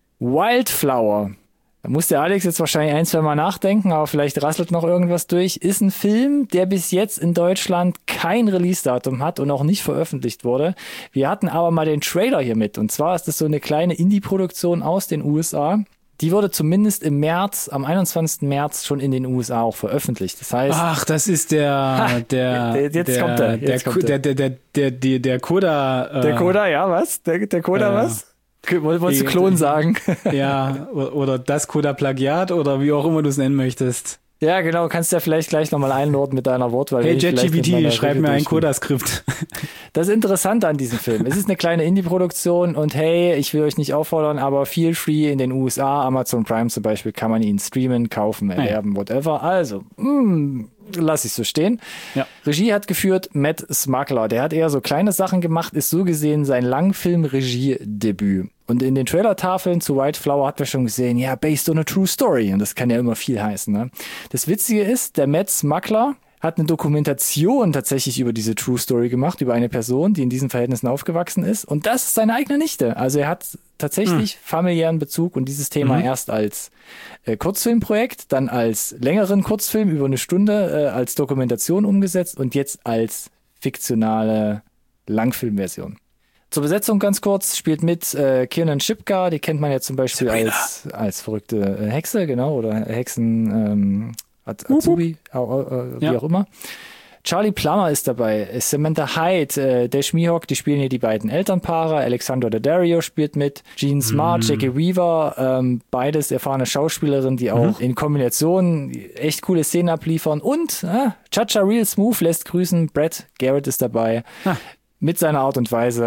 Wildflower. Da muss der Alex jetzt wahrscheinlich ein, zwei Mal nachdenken, aber vielleicht rasselt noch irgendwas durch. Ist ein Film, der bis jetzt in Deutschland kein Release-Datum hat und auch nicht veröffentlicht wurde. Wir hatten aber mal den Trailer hier mit. Und zwar ist das so eine kleine Indie-Produktion aus den U S A. Die wurde zumindest im März, am einundzwanzigsten März schon in den U S A auch veröffentlicht. Das heißt, Ach, das ist der, der, jetzt der, kommt er, der, jetzt kommt er. der, der, der, der, der, der Koda, äh, der Coda, ja, was? Der, der Coda, äh, was? Wolltest du die- Klon sagen? ja, o- oder das Koda-Plagiat oder wie auch immer du es nennen möchtest. Ja, genau. Kannst ja vielleicht gleich nochmal einordnen mit deiner Wortwahl. Hey wenn ich vielleicht mit JetGPT, meiner schreib Review mir ein durchgehe. Koda-Skript. Das Interessante an diesem Film, es ist eine kleine Indie-Produktion und hey, ich will euch nicht auffordern, aber feel free in den U S A, Amazon Prime zum Beispiel, kann man ihn streamen, kaufen, erwerben, whatever. Also, mh, lass ich so stehen. Ja. Regie hat geführt Matt Smuggler. Der hat eher so kleine Sachen gemacht, ist so gesehen sein Langfilm-Regiedebüt. Und in den Trailer-Tafeln zu Wildflower hat man schon gesehen, ja, based on a true story. Und das kann ja immer viel heißen. Ne? Das Witzige ist, der Matt Smuggler hat eine Dokumentation tatsächlich über diese True Story gemacht, über eine Person, die in diesen Verhältnissen aufgewachsen ist. Und das ist seine eigene Nichte. Also er hat tatsächlich hm. familiären Bezug und dieses Thema mhm. erst als äh, Kurzfilmprojekt, dann als längeren Kurzfilm über eine Stunde, äh, als Dokumentation umgesetzt und jetzt als fiktionale Langfilmversion. Zur Besetzung ganz kurz, spielt mit äh, Kiernan Shipka, die kennt man ja zum Beispiel als, als verrückte äh, Hexe, genau, oder Hexen, ähm, Azubi, uh, uh, uh, wie ja. auch immer. Charlie Plummer ist dabei, Samantha Hyde, äh, Dash Mihawk, die spielen hier die beiden Elternpaare, Alexandra Daddario spielt mit, Jean Smart, mm. Jackie Weaver, ähm, beides erfahrene Schauspielerinnen, die auch mm. in Kombination echt coole Szenen abliefern und äh, Chacha Real Smooth lässt grüßen, Brad Garrett ist dabei, ah. mit seiner Art und Weise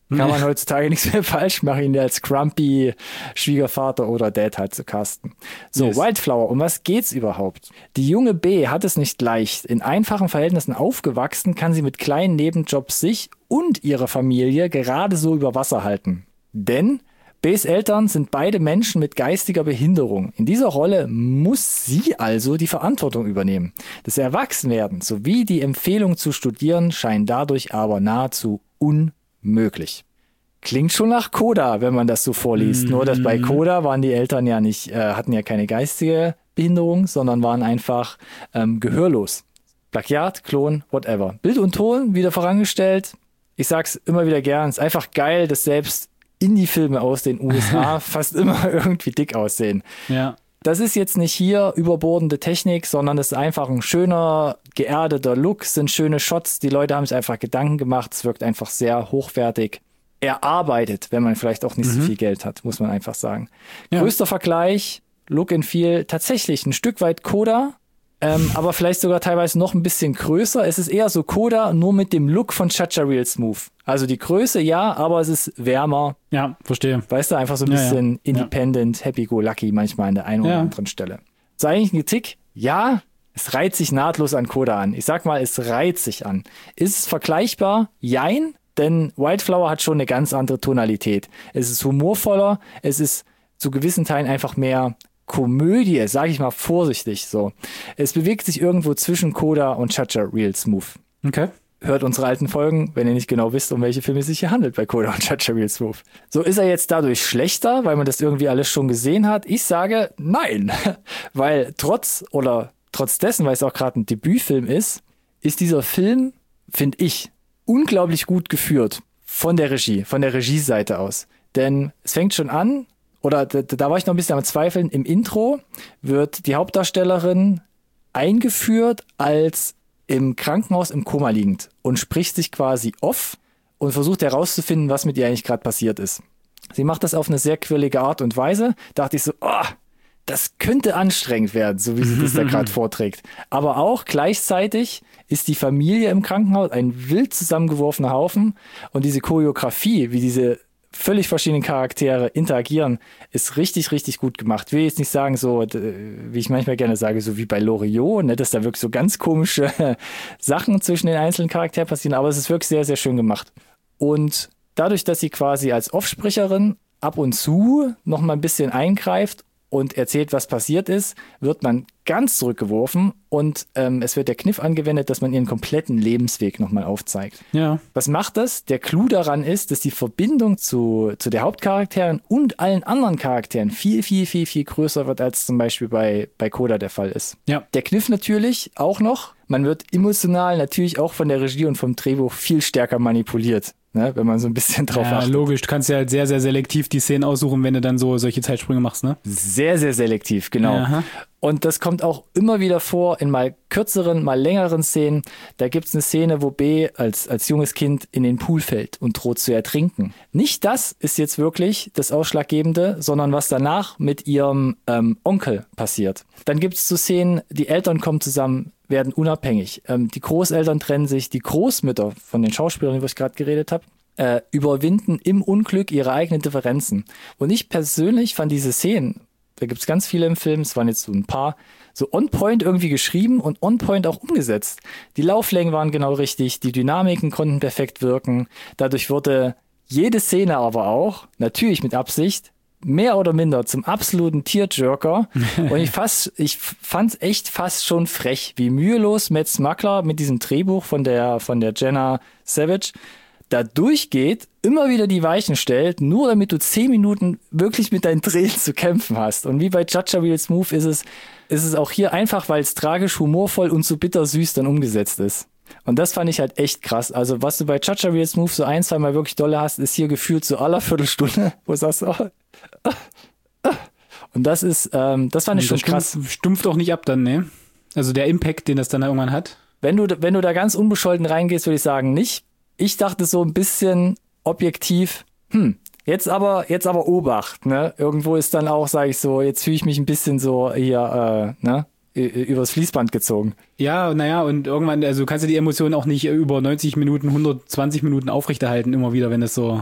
Kann man heutzutage nichts mehr falsch machen, ihn als Grumpy Schwiegervater oder Dad halt zu casten. So, yes. Wildflower, um was geht's überhaupt? Die junge B hat es nicht leicht. In einfachen Verhältnissen aufgewachsen, kann sie mit kleinen Nebenjobs sich und ihre Familie gerade so über Wasser halten. Denn Bs Eltern sind beide Menschen mit geistiger Behinderung. In dieser Rolle muss sie also die Verantwortung übernehmen. Das Erwachsenwerden sowie die Empfehlung zu studieren scheinen dadurch aber nahezu unmöglich. Klingt schon nach Coda, wenn man das so vorliest. Mhm. Nur, dass bei Coda waren die Eltern ja nicht, äh, hatten ja keine geistige Behinderung, sondern waren einfach ähm, gehörlos. Plagiat, Klon, whatever. Bild und Ton wieder vorangestellt. Ich sag's immer wieder gern, ist einfach geil, dass selbst Indie-Filme aus den U S A fast immer irgendwie dick aussehen. Ja. Das ist jetzt nicht hier überbordende Technik, sondern es ist einfach ein schöner, geerdeter Look, es sind schöne Shots, die Leute haben sich einfach Gedanken gemacht, es wirkt einfach sehr hochwertig. Erarbeitet, wenn man vielleicht auch nicht mhm. so viel Geld hat, muss man einfach sagen. Ja. Größter Vergleich, Look and Feel, tatsächlich ein Stück weit Coda, ähm, aber vielleicht sogar teilweise noch ein bisschen größer. Es ist eher so Coda, nur mit dem Look von Cha-Cha Real Smooth. Also die Größe, ja, aber es ist wärmer. Ja, verstehe. Weißt du, einfach so ein bisschen ja, ja. independent, happy-go-lucky manchmal an der einen oder ja. anderen Stelle. Ist eigentlich ein Tick? Ja, es reiht sich nahtlos an Coda an. Ich sag mal, es reiht sich an. Ist es vergleichbar? Jein, denn Wildflower hat schon eine ganz andere Tonalität. Es ist humorvoller, es ist zu gewissen Teilen einfach mehr Komödie, sage ich mal vorsichtig so. Es bewegt sich irgendwo zwischen Coda und Cha-Cha Real Smooth. Okay. Hört unsere alten Folgen, wenn ihr nicht genau wisst, um welche Filme es sich hier handelt bei Coda und Cha-Cha Real Smooth. So, ist er jetzt dadurch schlechter, weil man das irgendwie alles schon gesehen hat? Ich sage nein, weil trotz oder trotz dessen, weil es auch gerade ein Debütfilm ist, ist dieser Film, finde ich, unglaublich gut geführt von der Regie, von der Regieseite aus. Denn es fängt schon an, oder da, da war ich noch ein bisschen am Zweifeln, im Intro wird die Hauptdarstellerin eingeführt als im Krankenhaus im Koma liegend und spricht sich quasi off und versucht herauszufinden, was mit ihr eigentlich gerade passiert ist. Sie macht das auf eine sehr quirlige Art und Weise. Da dachte ich so, oh, das könnte anstrengend werden, so wie sie das da gerade vorträgt. Aber auch gleichzeitig ist die Familie im Krankenhaus ein wild zusammengeworfener Haufen und diese Choreografie, wie diese völlig verschiedenen Charaktere interagieren, ist richtig, richtig gut gemacht. Ich will jetzt nicht sagen, so, wie ich manchmal gerne sage, so wie bei Loriot, ne, dass da wirklich so ganz komische Sachen zwischen den einzelnen Charakteren passieren, aber es ist wirklich sehr, sehr schön gemacht. Und dadurch, dass sie quasi als Offsprecherin ab und zu noch mal ein bisschen eingreift und erzählt, was passiert ist, wird man ganz zurückgeworfen und ähm, es wird der Kniff angewendet, dass man ihren kompletten Lebensweg nochmal aufzeigt. Ja. Was macht das? Der Clou daran ist, dass die Verbindung zu, zu der Hauptcharakteren und allen anderen Charakteren viel, viel, viel, viel größer wird, als zum Beispiel bei, bei Coda der Fall ist. Ja. Der Kniff natürlich auch noch, man wird emotional natürlich auch von der Regie und vom Drehbuch viel stärker manipuliert. Ne, wenn man so ein bisschen drauf ja, achtet. Logisch, du kannst ja halt sehr, sehr selektiv die Szenen aussuchen, wenn du dann so solche Zeitsprünge machst, ne? Sehr, sehr selektiv, genau. Aha. Und das kommt auch immer wieder vor in mal kürzeren, mal längeren Szenen. Da gibt es eine Szene, wo B als, als junges Kind in den Pool fällt und droht zu ertrinken. Nicht das ist jetzt wirklich das Ausschlaggebende, sondern was danach mit ihrem ähm, Onkel passiert. Dann gibt es so Szenen, die Eltern kommen zusammen, werden unabhängig. Ähm, die Großeltern trennen sich, die Großmütter von den Schauspielern, über die ich gerade geredet habe, äh, überwinden im Unglück ihre eigenen Differenzen. Und ich persönlich fand diese Szenen, da gibt es ganz viele im Film, es waren jetzt so ein paar, so on point irgendwie geschrieben und on point auch umgesetzt. Die Lauflängen waren genau richtig, die Dynamiken konnten perfekt wirken. Dadurch wurde jede Szene aber auch, natürlich mit Absicht, mehr oder minder zum absoluten Tearjerker. Und ich fast, ich fand's echt fast schon frech, wie mühelos Matt Smuggler mit diesem Drehbuch von der, von der Jenna Savage da durchgeht, immer wieder die Weichen stellt, nur damit du zehn Minuten wirklich mit deinen Tränen zu kämpfen hast. Und wie bei Cha-Cha Real Smooth ist es, ist es auch hier einfach, weil es tragisch, humorvoll und so bittersüß dann umgesetzt ist. Und das fand ich halt echt krass. Also was du bei Cha-Cha Real Smooth so ein, zwei Mal wirklich dolle hast, ist hier gefühlt so aller Viertelstunde, wo du sagst, oh, oh, oh. Und das ist, ähm, das fand ich schon krass. Stumpft, stumpft auch nicht ab dann, ne? Also der Impact, den das dann irgendwann hat. Wenn du, wenn du da ganz unbescholten reingehst, würde ich sagen, nicht. Ich dachte so ein bisschen objektiv, hm, jetzt aber, jetzt aber Obacht, ne? Irgendwo ist dann auch, sage ich so, jetzt fühle ich mich ein bisschen so hier, äh, ne? Übers Fließband gezogen. Ja, naja, und irgendwann, also du kannst ja die Emotionen auch nicht über neunzig Minuten, hundertzwanzig Minuten aufrechterhalten, immer wieder, wenn das so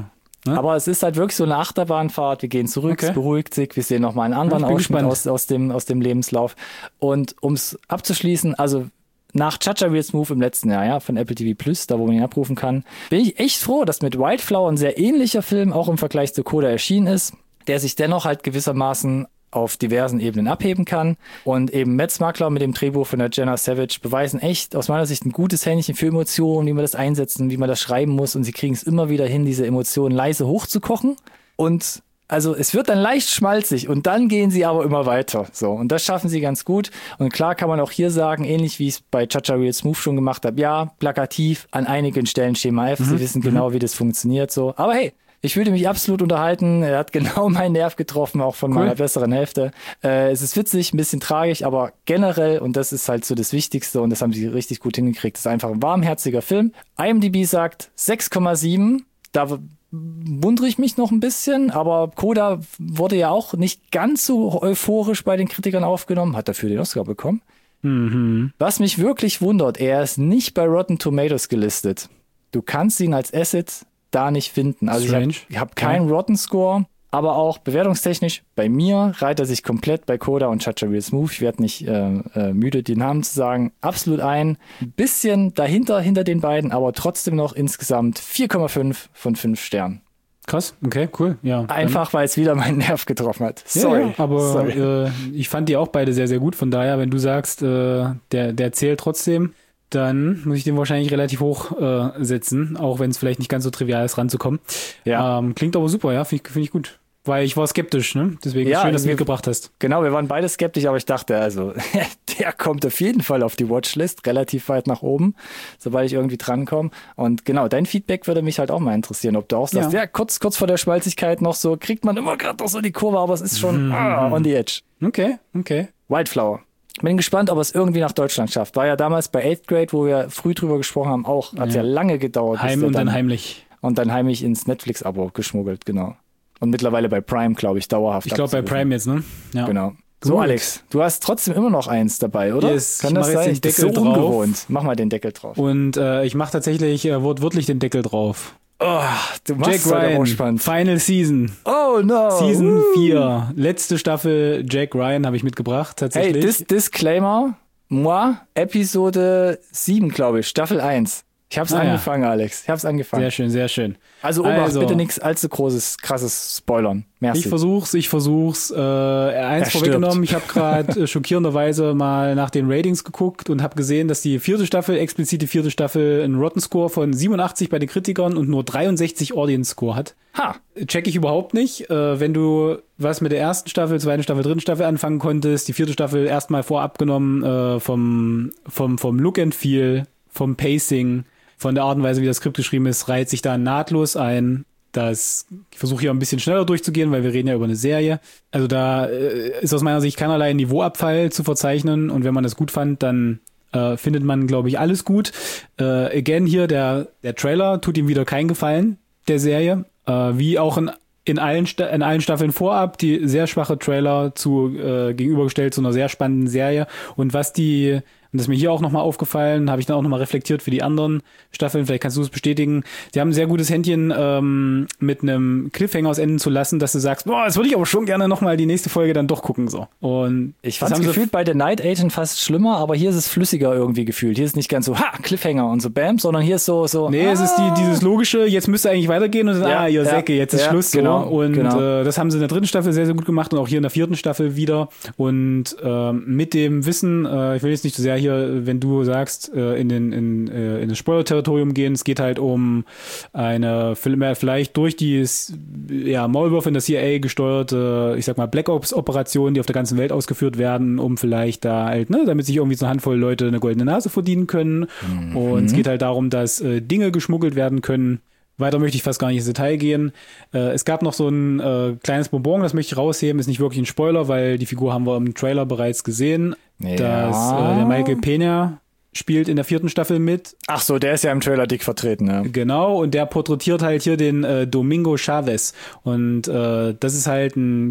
Ne? Aber es ist halt wirklich so eine Achterbahnfahrt. Wir gehen zurück, Okay. es beruhigt sich. Wir sehen nochmal einen anderen Ja, ich bin Ausschnitt gespannt. aus, aus, dem, aus dem Lebenslauf. Und um es abzuschließen, also nach Chacha Real Smooth im letzten Jahr, ja, von Apple T V Plus, da wo man ihn abrufen kann, bin ich echt froh, dass mit Wildflower ein sehr ähnlicher Film auch im Vergleich zu Coda erschienen ist, der sich dennoch halt gewissermaßen auf diversen Ebenen abheben kann. Und eben Matt Smakler mit dem Drehbuch von der Jenna Savage beweisen echt aus meiner Sicht ein gutes Händchen für Emotionen, wie man das einsetzt und wie man das schreiben muss. Und sie kriegen es immer wieder hin, diese Emotionen leise hochzukochen. Und also es wird dann leicht schmalzig und dann gehen sie aber immer weiter. So, und das schaffen sie ganz gut. Und klar kann man auch hier sagen, ähnlich wie ich es bei Chacha Real Smooth schon gemacht habe, ja, plakativ, an einigen Stellen Schema F, Mhm. sie wissen genau, wie das funktioniert. So, aber hey, ich fühlte mich absolut unterhalten. Er hat genau meinen Nerv getroffen, auch von Cool. meiner besseren Hälfte. Äh, es ist witzig, ein bisschen tragisch, aber generell, und das ist halt so das Wichtigste, und das haben sie richtig gut hingekriegt, ist einfach ein warmherziger Film. IMDb sagt sechs Komma sieben. Da w- wundere ich mich noch ein bisschen, aber Coda wurde ja auch nicht ganz so euphorisch bei den Kritikern aufgenommen, hat dafür den Oscar bekommen. Mhm. Was mich wirklich wundert, er ist nicht bei Rotten Tomatoes gelistet. Du kannst ihn als Asset da nicht finden. Also Strange. ich habe hab keinen Rotten Score, aber auch bewertungstechnisch bei mir reiht er sich komplett bei Coda und Chacha Real Smooth. Ich werde nicht äh, äh, müde, die Namen zu sagen. Absolut ein. Bisschen dahinter, hinter den beiden, aber trotzdem noch insgesamt vier Komma fünf von fünf Sternen. Krass, okay, cool. Ja, dann- Einfach, weil es wieder meinen Nerv getroffen hat. Sorry. Ja, ja, aber Sorry. äh, ich fand die auch beide sehr, sehr gut. Von daher, wenn du sagst, äh, der, der zählt trotzdem, dann muss ich den wahrscheinlich relativ hoch äh, setzen, auch wenn es vielleicht nicht ganz so trivial ist, ranzukommen. Ja. Ähm, klingt aber super, ja, finde ich, find ich gut. Weil ich war skeptisch, ne? Deswegen Ja, schön, dass du wir- mitgebracht hast. Genau, wir waren beide skeptisch, aber ich dachte, also, der kommt auf jeden Fall auf die Watchlist, relativ weit nach oben, sobald ich irgendwie drankomme. Und genau, dein Feedback würde mich halt auch mal interessieren, ob du auch sagst, ja, Ja. kurz, kurz vor der Schmalzigkeit noch so, kriegt man immer gerade noch so die Kurve, aber es ist schon ah, on the edge. Okay, okay. Wildflower. Bin gespannt, ob es irgendwie nach Deutschland schafft. War ja damals bei eighth Grade, wo wir früh drüber gesprochen haben, auch, hat ja, Ja. lange gedauert. bis Heim der und dann heimlich. Und dann heimlich ins Netflix-Abo geschmuggelt, genau. Und mittlerweile bei Prime, glaube ich, dauerhaft. Ich glaube bei abzurufen. Prime jetzt, ne? Ja. Genau. So, Gut. Alex, du hast trotzdem immer noch eins dabei, oder? Yes, Kann ich das mach jetzt sein? den Das ist so Deckel drauf. ungewohnt. Mach mal den Deckel drauf. Und äh, ich mache tatsächlich äh, wortwörtlich den Deckel drauf. Oh, du machst Jack es halt aber auch Ryan, spannend. Final Season. Oh no. Season Woo. vier. Letzte Staffel Jack Ryan habe ich mitgebracht, Hey, tatsächlich. Dis Disclaimer. Moi, Episode sieben, glaube ich, Staffel eins. Ich hab's Ah, ja. angefangen, Alex. Ich hab's angefangen. Sehr schön, sehr schön. Also Obacht, Also. bitte nichts allzu großes, krasses Spoilern. Merci. Ich versuch's, ich versuch's. Äh, eins Er vorweggenommen, stirbt. ich habe gerade äh, schockierenderweise mal nach den Ratings geguckt und habe gesehen, dass die vierte Staffel, explizit die vierte Staffel, einen Rotten Score von siebenundachtzig bei den Kritikern und nur dreiundsechzig Audience Score hat. Ha. Check ich überhaupt nicht. Äh, wenn du was mit der ersten Staffel, zweiten Staffel, dritten Staffel anfangen konntest, die vierte Staffel erstmal vorab genommen äh, vom, vom, vom Look and Feel, vom Pacing, von der Art und Weise, wie das Skript geschrieben ist, reiht sich da nahtlos ein. Das, ich versuche hier ein bisschen schneller durchzugehen, weil wir reden ja über eine Serie. Also da äh, ist aus meiner Sicht keinerlei Niveauabfall zu verzeichnen und wenn man das gut fand, dann äh, findet man, glaube ich, alles gut. Äh, again hier, der, der Trailer tut ihm wieder keinen Gefallen, der Serie. Äh, wie auch in, in, allen Sta- in allen Staffeln vorab, die sehr schwache Trailer zu äh, gegenübergestellt zu einer sehr spannenden Serie. Und was die, und das ist mir hier auch nochmal aufgefallen, habe ich dann auch nochmal reflektiert für die anderen Staffeln, vielleicht kannst du es bestätigen, die haben ein sehr gutes Händchen ähm, mit einem Cliffhanger aus enden zu lassen, dass du sagst, boah, das würde ich aber schon gerne nochmal die nächste Folge dann doch gucken. So. Und Ich das fand haben es sie gefühlt bei The Night Agent fast schlimmer, aber hier ist es flüssiger irgendwie gefühlt. Hier ist nicht ganz so, ha, Cliffhanger und so Bam, sondern hier ist so, so. Nee, ah, es ist die, dieses logische, jetzt müsste eigentlich weitergehen und dann, Ja, ah, ihr ja, Säcke, jetzt ist ja, Schluss so. genau, und genau. Äh, das haben sie in der dritten Staffel sehr, sehr gut gemacht und auch hier in der vierten Staffel wieder. Und ähm, mit dem Wissen, äh, ich will jetzt nicht so sehr hier, wenn du sagst, äh, in den in, äh, in das Spoiler-Territorium gehen, es geht halt um eine vielleicht durch die ja, Maulwürfe in der C I A gesteuerte, ich sag mal, Black Ops-Operationen, die auf der ganzen Welt ausgeführt werden, um vielleicht da halt, ne, damit sich irgendwie so eine Handvoll Leute eine goldene Nase verdienen können. Mhm. Und es geht halt darum, dass äh, Dinge geschmuggelt werden können. Weiter möchte ich fast gar nicht ins Detail gehen. Äh, es gab noch so ein äh, kleines Bonbon, das möchte ich rausheben, ist nicht wirklich ein Spoiler, weil die Figur haben wir im Trailer bereits gesehen. Ja. Dass äh, der Michael Pena spielt in der vierten Staffel mit. Ach so, der ist ja im Trailer dick vertreten, ja. Genau, und der porträtiert halt hier den äh, Domingo Chavez. Und äh, das ist halt ein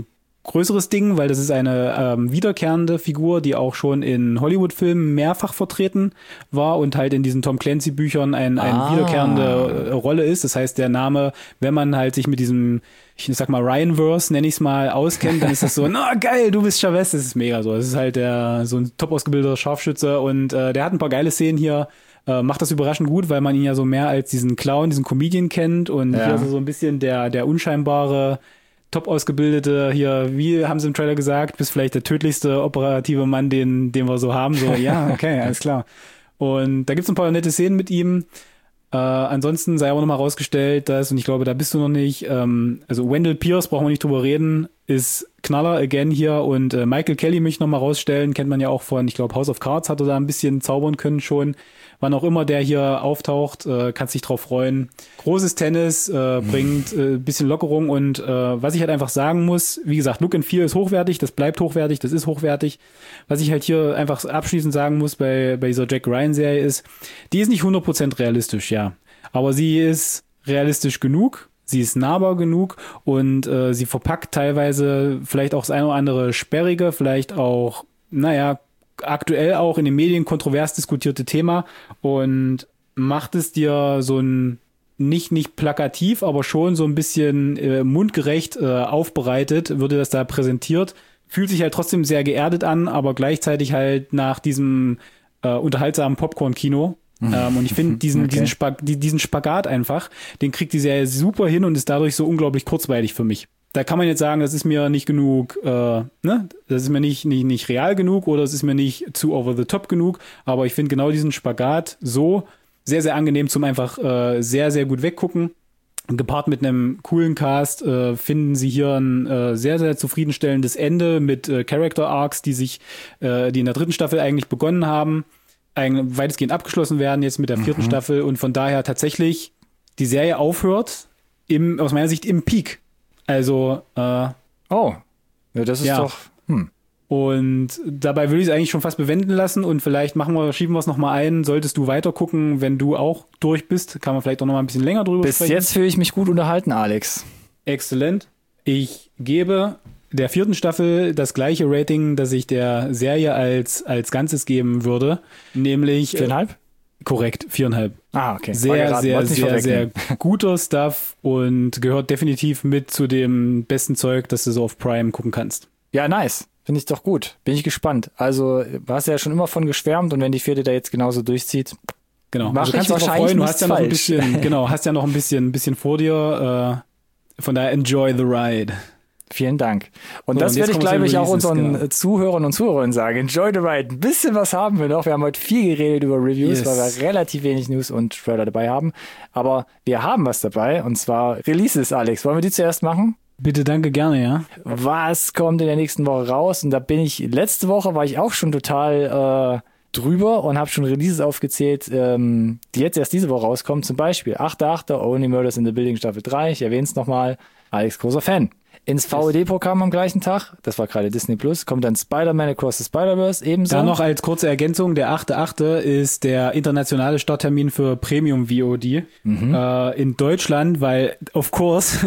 größeres Ding, weil das ist eine ähm, wiederkehrende Figur, die auch schon in Hollywood-Filmen mehrfach vertreten war und halt in diesen Tom Clancy-Büchern ein, eine Ah. wiederkehrende äh, Rolle ist. Das heißt, der Name, wenn man halt sich mit diesem, ich sag mal, Ryanverse, nenne ich es mal, auskennt, dann ist das so, na geil, du bist Chavez, das ist mega so. Das ist halt der so ein top ausgebildeter Scharfschütze und äh, der hat ein paar geile Szenen hier. Äh, macht das überraschend gut, weil man ihn ja so mehr als diesen Clown, diesen Comedian kennt und Ja. hier ist er so ein bisschen der, der unscheinbare, top ausgebildete, hier, wie haben sie im Trailer gesagt, bist vielleicht der tödlichste operative Mann, den, den wir so haben. So, ja, okay, alles klar. Und da gibt's ein paar nette Szenen mit ihm. Äh, ansonsten sei aber nochmal rausgestellt, dass, und ich glaube, da bist du noch nicht, ähm, also Wendell Pierce, brauchen wir nicht drüber reden, ist Knaller again hier und äh, Michael Kelly möchte ich nochmal rausstellen, kennt man ja auch von, ich glaube, House of Cards hat er da ein bisschen zaubern können schon. Wann auch immer der hier auftaucht, äh, kannst dich drauf freuen. Großes Tennis, äh, bringt ein äh, bisschen Lockerung und äh, was ich halt einfach sagen muss, wie gesagt, Look and Feel ist hochwertig, das bleibt hochwertig, das ist hochwertig. Was ich halt hier einfach abschließend sagen muss bei, bei dieser Jack Ryan-Serie ist, die ist nicht hundert Prozent realistisch, ja. Aber sie ist realistisch genug, sie ist nahbar genug und äh, sie verpackt teilweise vielleicht auch das eine oder andere Sperrige, vielleicht auch, naja, aktuell auch in den Medien kontrovers diskutierte Thema und macht es dir so ein nicht nicht plakativ, aber schon so ein bisschen äh, mundgerecht äh, aufbereitet, würde das da präsentiert. Fühlt sich halt trotzdem sehr geerdet an, aber gleichzeitig halt nach diesem äh, unterhaltsamen Popcorn-Kino. Ähm, und ich finde diesen, Okay. diesen, Spag die, diesen Spagat einfach, den kriegt die Serie super hin und ist dadurch so unglaublich kurzweilig für mich. Da kann man jetzt sagen, das ist mir nicht genug, äh, ne, das ist mir nicht, nicht, nicht real genug oder es ist mir nicht zu over the top genug, aber ich finde genau diesen Spagat so sehr, sehr angenehm zum einfach äh, sehr, sehr gut weggucken. Gepaart mit einem coolen Cast äh, finden sie hier ein äh, sehr, sehr zufriedenstellendes Ende mit äh, Character Arcs, die sich, äh, die in der dritten Staffel eigentlich begonnen haben, eigentlich weitestgehend abgeschlossen werden jetzt mit der vierten Mhm. Staffel und von daher tatsächlich die Serie aufhört im, aus meiner Sicht im Peak. Also, äh, Oh, ja, das ist Ja. doch, hm. und dabei würde ich es eigentlich schon fast bewenden lassen und vielleicht machen wir, schieben wir es nochmal ein, solltest du weiter gucken, wenn du auch durch bist, kann man vielleicht auch nochmal ein bisschen länger drüber Bis sprechen. jetzt fühle ich mich gut unterhalten, Alex. Exzellent. Ich gebe der vierten Staffel das gleiche Rating, das ich der Serie als, als Ganzes geben würde, nämlich äh, Viereinhalb? korrekt, viereinhalb. Ah, okay. War Sehr, geraten, sehr, wollt's nicht sehr, sehr vorwegnehmen. guter Stuff und gehört definitiv mit zu dem besten Zeug, das du so auf Prime gucken kannst. Ja, nice. Finde ich doch gut. Bin ich gespannt. Also, du hast ja schon immer von geschwärmt und wenn die vierte da jetzt genauso durchzieht, Genau. Mach also kannst ich dich drauf wahrscheinlich freuen, du hast ja noch ein nichts bisschen, genau, hast ja noch ein bisschen, ein bisschen vor dir. Äh, von daher enjoy the ride. vielen Dank. Und So, das und werde jetzt ich, kommen glaube wir ich, zu auch Releases, unseren genau. Zuhörern und Zuhörerinnen sagen. Enjoy the ride. Ein bisschen was haben wir noch. Wir haben heute viel geredet über Reviews, Yes. weil wir relativ wenig News und Trailer dabei haben. Aber wir haben was dabei und zwar Releases, Alex. Wollen wir die zuerst machen? Bitte, danke, gerne, ja. Was kommt in der nächsten Woche raus? Und da bin ich, letzte Woche war ich auch schon total äh, drüber und habe schon Releases aufgezählt, ähm, die jetzt erst diese Woche rauskommen. Zum Beispiel achter achter Only Murders in the Building Staffel drei. Ich erwähne es nochmal. Alex, großer Fan. Ins V O D-Programm am gleichen Tag, das war gerade Disney Plus, kommt dann Spider-Man Across the Spider-Verse ebenso. Da noch als kurze Ergänzung, der achte achte ist der internationale Starttermin für Premium V O D Mhm. äh, in Deutschland, weil, of course,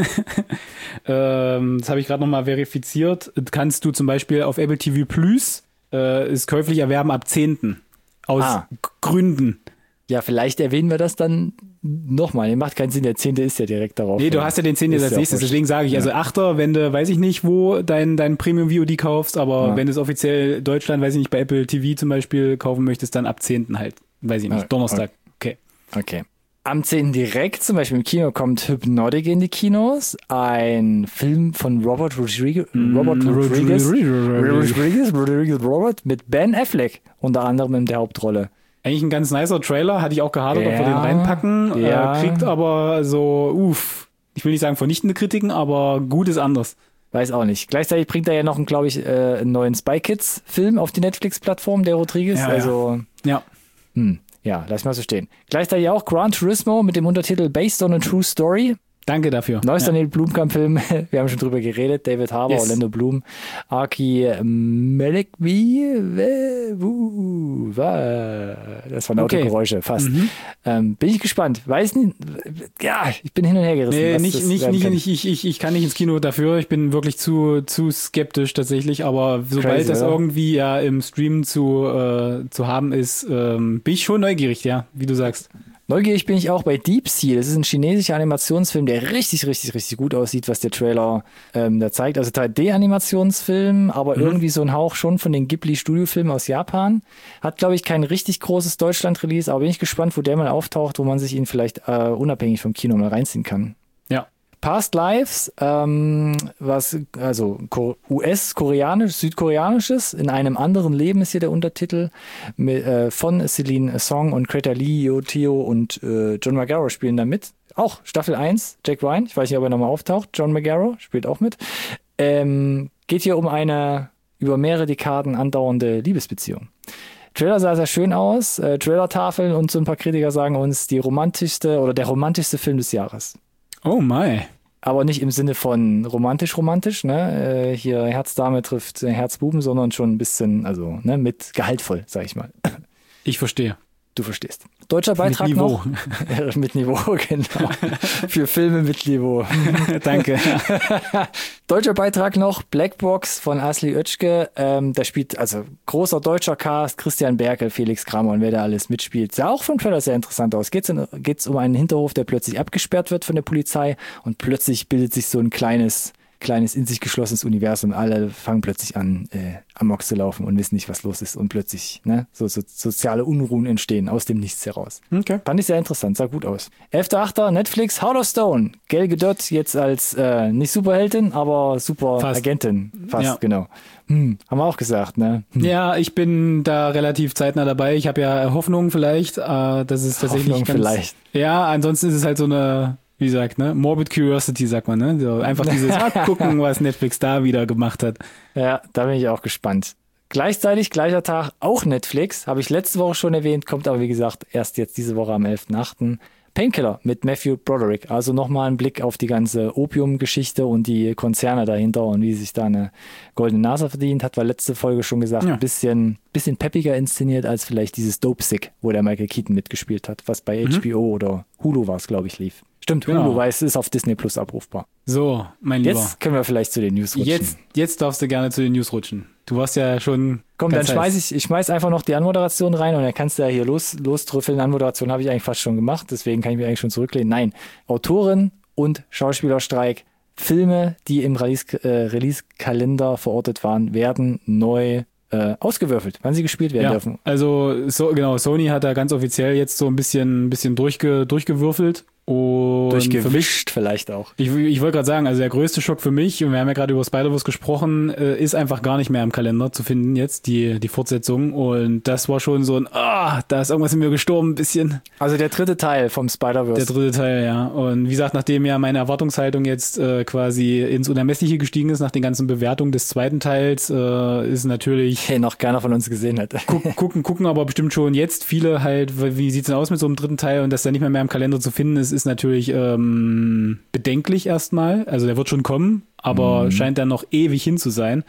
ähm, das habe ich gerade nochmal verifiziert, kannst du zum Beispiel auf Apple T V Plus äh, ist käuflich erwerben ab zehnten Aus Ah. G- Gründen. Ja, vielleicht erwähnen wir das dann nochmal. Macht keinen Sinn, der zehnte ist ja direkt darauf. Nee, du hast ja den zehnten Ist als ja auch nächstes, wurscht. deswegen sage ich, also achter wenn du, weiß ich nicht, wo dein, dein Premium V O D kaufst, aber Ja. wenn du es offiziell Deutschland, weiß ich nicht, bei Apple T V zum Beispiel kaufen möchtest, dann ab zehnten halt, weiß ich nicht, Ja, Donnerstag, okay. Okay. Am zehnten direkt, zum Beispiel im Kino, kommt Hypnotic in die Kinos. Ein Film von Robert Rodriguez. Robert Mm, Rodriguez. Rodriguez. Rodriguez, Rodriguez Robert mit Ben Affleck unter anderem in der Hauptrolle. Eigentlich ein ganz nicer Trailer, hatte ich auch gehadert, ob wir den Ja, reinpacken, ja. äh, kriegt aber so, uff, ich will nicht sagen vernichtende Kritiken, aber gut ist anders. Weiß auch nicht. Gleichzeitig bringt er ja noch, glaube ich, äh, einen neuen Spy Kids Film auf die Netflix-Plattform, der Rodriguez. Ja, ja. also, Ja. hm, ja, lass mal so stehen. Gleichzeitig auch Gran Turismo mit dem Untertitel Based on a True Story. Danke dafür. Neuester ja. Neil Blomkamp-Film, wir haben schon drüber geredet, David Harbour, yes. Orlando Bloom, Archie Melekvi, das waren okay. Autogeräusche, fast. Mhm. Ähm, bin ich gespannt. Weiß nicht, ja, ich bin hin und her gerissen. Nee, nicht, nicht, nicht, nicht ich, ich, ich kann nicht ins Kino dafür, ich bin wirklich zu, zu skeptisch tatsächlich, aber sobald Crazy, das oder? irgendwie ja im Stream zu, äh, zu haben ist, ähm, bin ich schon neugierig, ja, wie du sagst. Neugierig bin ich auch bei Deep Sea. Das ist ein chinesischer Animationsfilm, der richtig, richtig, richtig gut aussieht, was der Trailer ähm, da zeigt. Also drei D-Animationsfilm, aber mhm. irgendwie so ein Hauch schon von den Ghibli-Studiofilmen aus Japan. Hat, glaube ich, kein richtig großes Deutschland-Release, aber bin ich gespannt, wo der mal auftaucht, wo man sich ihn vielleicht äh, unabhängig vom Kino mal reinziehen kann. Ja. Past Lives, ähm, was, also U S-koreanisch, südkoreanisches, in einem anderen Leben ist hier der Untertitel, mit, äh, von Celine Song und Greta Lee, Yo Teo und äh, John Magaro spielen da mit. Auch Staffel eins, Jack Ryan, ich weiß nicht, ob er nochmal auftaucht, John Magaro spielt auch mit. Ähm, geht hier um eine über mehrere Dekaden andauernde Liebesbeziehung. Trailer sah sehr schön aus, äh, Trailer-Tafeln und so ein paar Kritiker sagen uns, die romantischste oder der romantischste Film des Jahres. Oh my. Aber nicht im Sinne von romantisch-romantisch, ne? Äh, hier Herzdame trifft Herzbuben, sondern schon ein bisschen, also ne, mit gehaltvoll, sag ich mal. Ich verstehe. Du verstehst. Deutscher Beitrag mit Niveau. noch. Mit Niveau, genau. Für Filme mit Niveau. Danke. Deutscher Beitrag noch, Blackbox von Asli Oetschke. Ähm, da spielt, also großer deutscher Cast, Christian Berkel, Felix Kramer und wer da alles mitspielt. Sah auch vom Trailer sehr interessant aus. Geht's, in, geht's um einen Hinterhof, der plötzlich abgesperrt wird von der Polizei und plötzlich bildet sich so ein kleines kleines, in sich geschlossenes Universum. Alle fangen plötzlich an, äh, Amok zu laufen und wissen nicht, was los ist. Und plötzlich, ne, so, so soziale Unruhen entstehen aus dem Nichts heraus. Okay. Fand ich sehr interessant, sah gut aus. elfter achter Netflix, Heart of Stone. Gal Gadot jetzt als, äh, nicht Superheldin, aber super Fast. Agentin. Fast, ja. Genau. Hm, haben wir auch gesagt, ne? Hm. Ja, ich bin da relativ zeitnah dabei. Ich habe ja Hoffnung vielleicht, äh, dass es tatsächlich Hoffnung ganz, vielleicht. Ja, ansonsten ist es halt so eine, wie gesagt, ne, Morbid Curiosity, sagt man, ne? So einfach dieses ah, gucken, was Netflix da wieder gemacht hat. Ja, da bin ich auch gespannt. Gleichzeitig, gleicher Tag, auch Netflix, habe ich letzte Woche schon erwähnt, kommt aber wie gesagt erst jetzt diese Woche am elften achten Painkiller mit Matthew Broderick. Also nochmal ein Blick auf die ganze Opium-Geschichte und die Konzerne dahinter und wie sich da eine goldene Nase verdient. Hat wir letzte Folge schon gesagt, ja. ein bisschen, bisschen peppiger inszeniert als vielleicht dieses Dope Sick, wo der Michael Keaton mitgespielt hat, was bei mhm. H B O oder Hulu war es, glaube ich, lief. Stimmt, Hulu, genau. Weil es ist auf Disney Plus abrufbar. So, mein Lieber. Jetzt können wir vielleicht zu den News rutschen. Jetzt, jetzt darfst du gerne zu den News rutschen. Du warst ja schon. Komm, dann schmeiß ich, ich schmeiß einfach noch die Anmoderation rein und dann kannst du ja hier los, lostrüffeln. Anmoderation habe ich eigentlich fast schon gemacht, deswegen kann ich mich eigentlich schon zurücklehnen. Nein, Autoren und Schauspielerstreik. Filme, die im Release, äh, Release-Kalender verortet waren, werden neu äh, ausgewürfelt, wann sie gespielt werden ja, dürfen. Also, so, genau, Sony hat da ganz offiziell jetzt so ein bisschen, ein bisschen durchge, durchgewürfelt. Und durchgewischt vielleicht auch. Ich, ich wollte gerade sagen, also der größte Schock für mich, und wir haben ja gerade über Spider-Verse gesprochen, äh, ist einfach gar nicht mehr im Kalender zu finden jetzt, die die Fortsetzung. Und das war schon so ein, ah, da ist irgendwas in mir gestorben, ein bisschen. Also der dritte Teil vom Spider-Verse. Der dritte Teil, ja. Und wie gesagt, nachdem ja meine Erwartungshaltung jetzt äh, quasi ins Unermessliche gestiegen ist, nach den ganzen Bewertungen des zweiten Teils, äh, ist natürlich... Hey, noch keiner von uns gesehen hat. Gucken, gucken, gucken aber bestimmt schon jetzt viele halt, wie sieht's denn aus mit so einem dritten Teil und dass der nicht mehr, mehr im Kalender zu finden ist, ist natürlich ähm, bedenklich erstmal. Also der wird schon kommen, aber mhm. scheint dann noch ewig hin zu sein.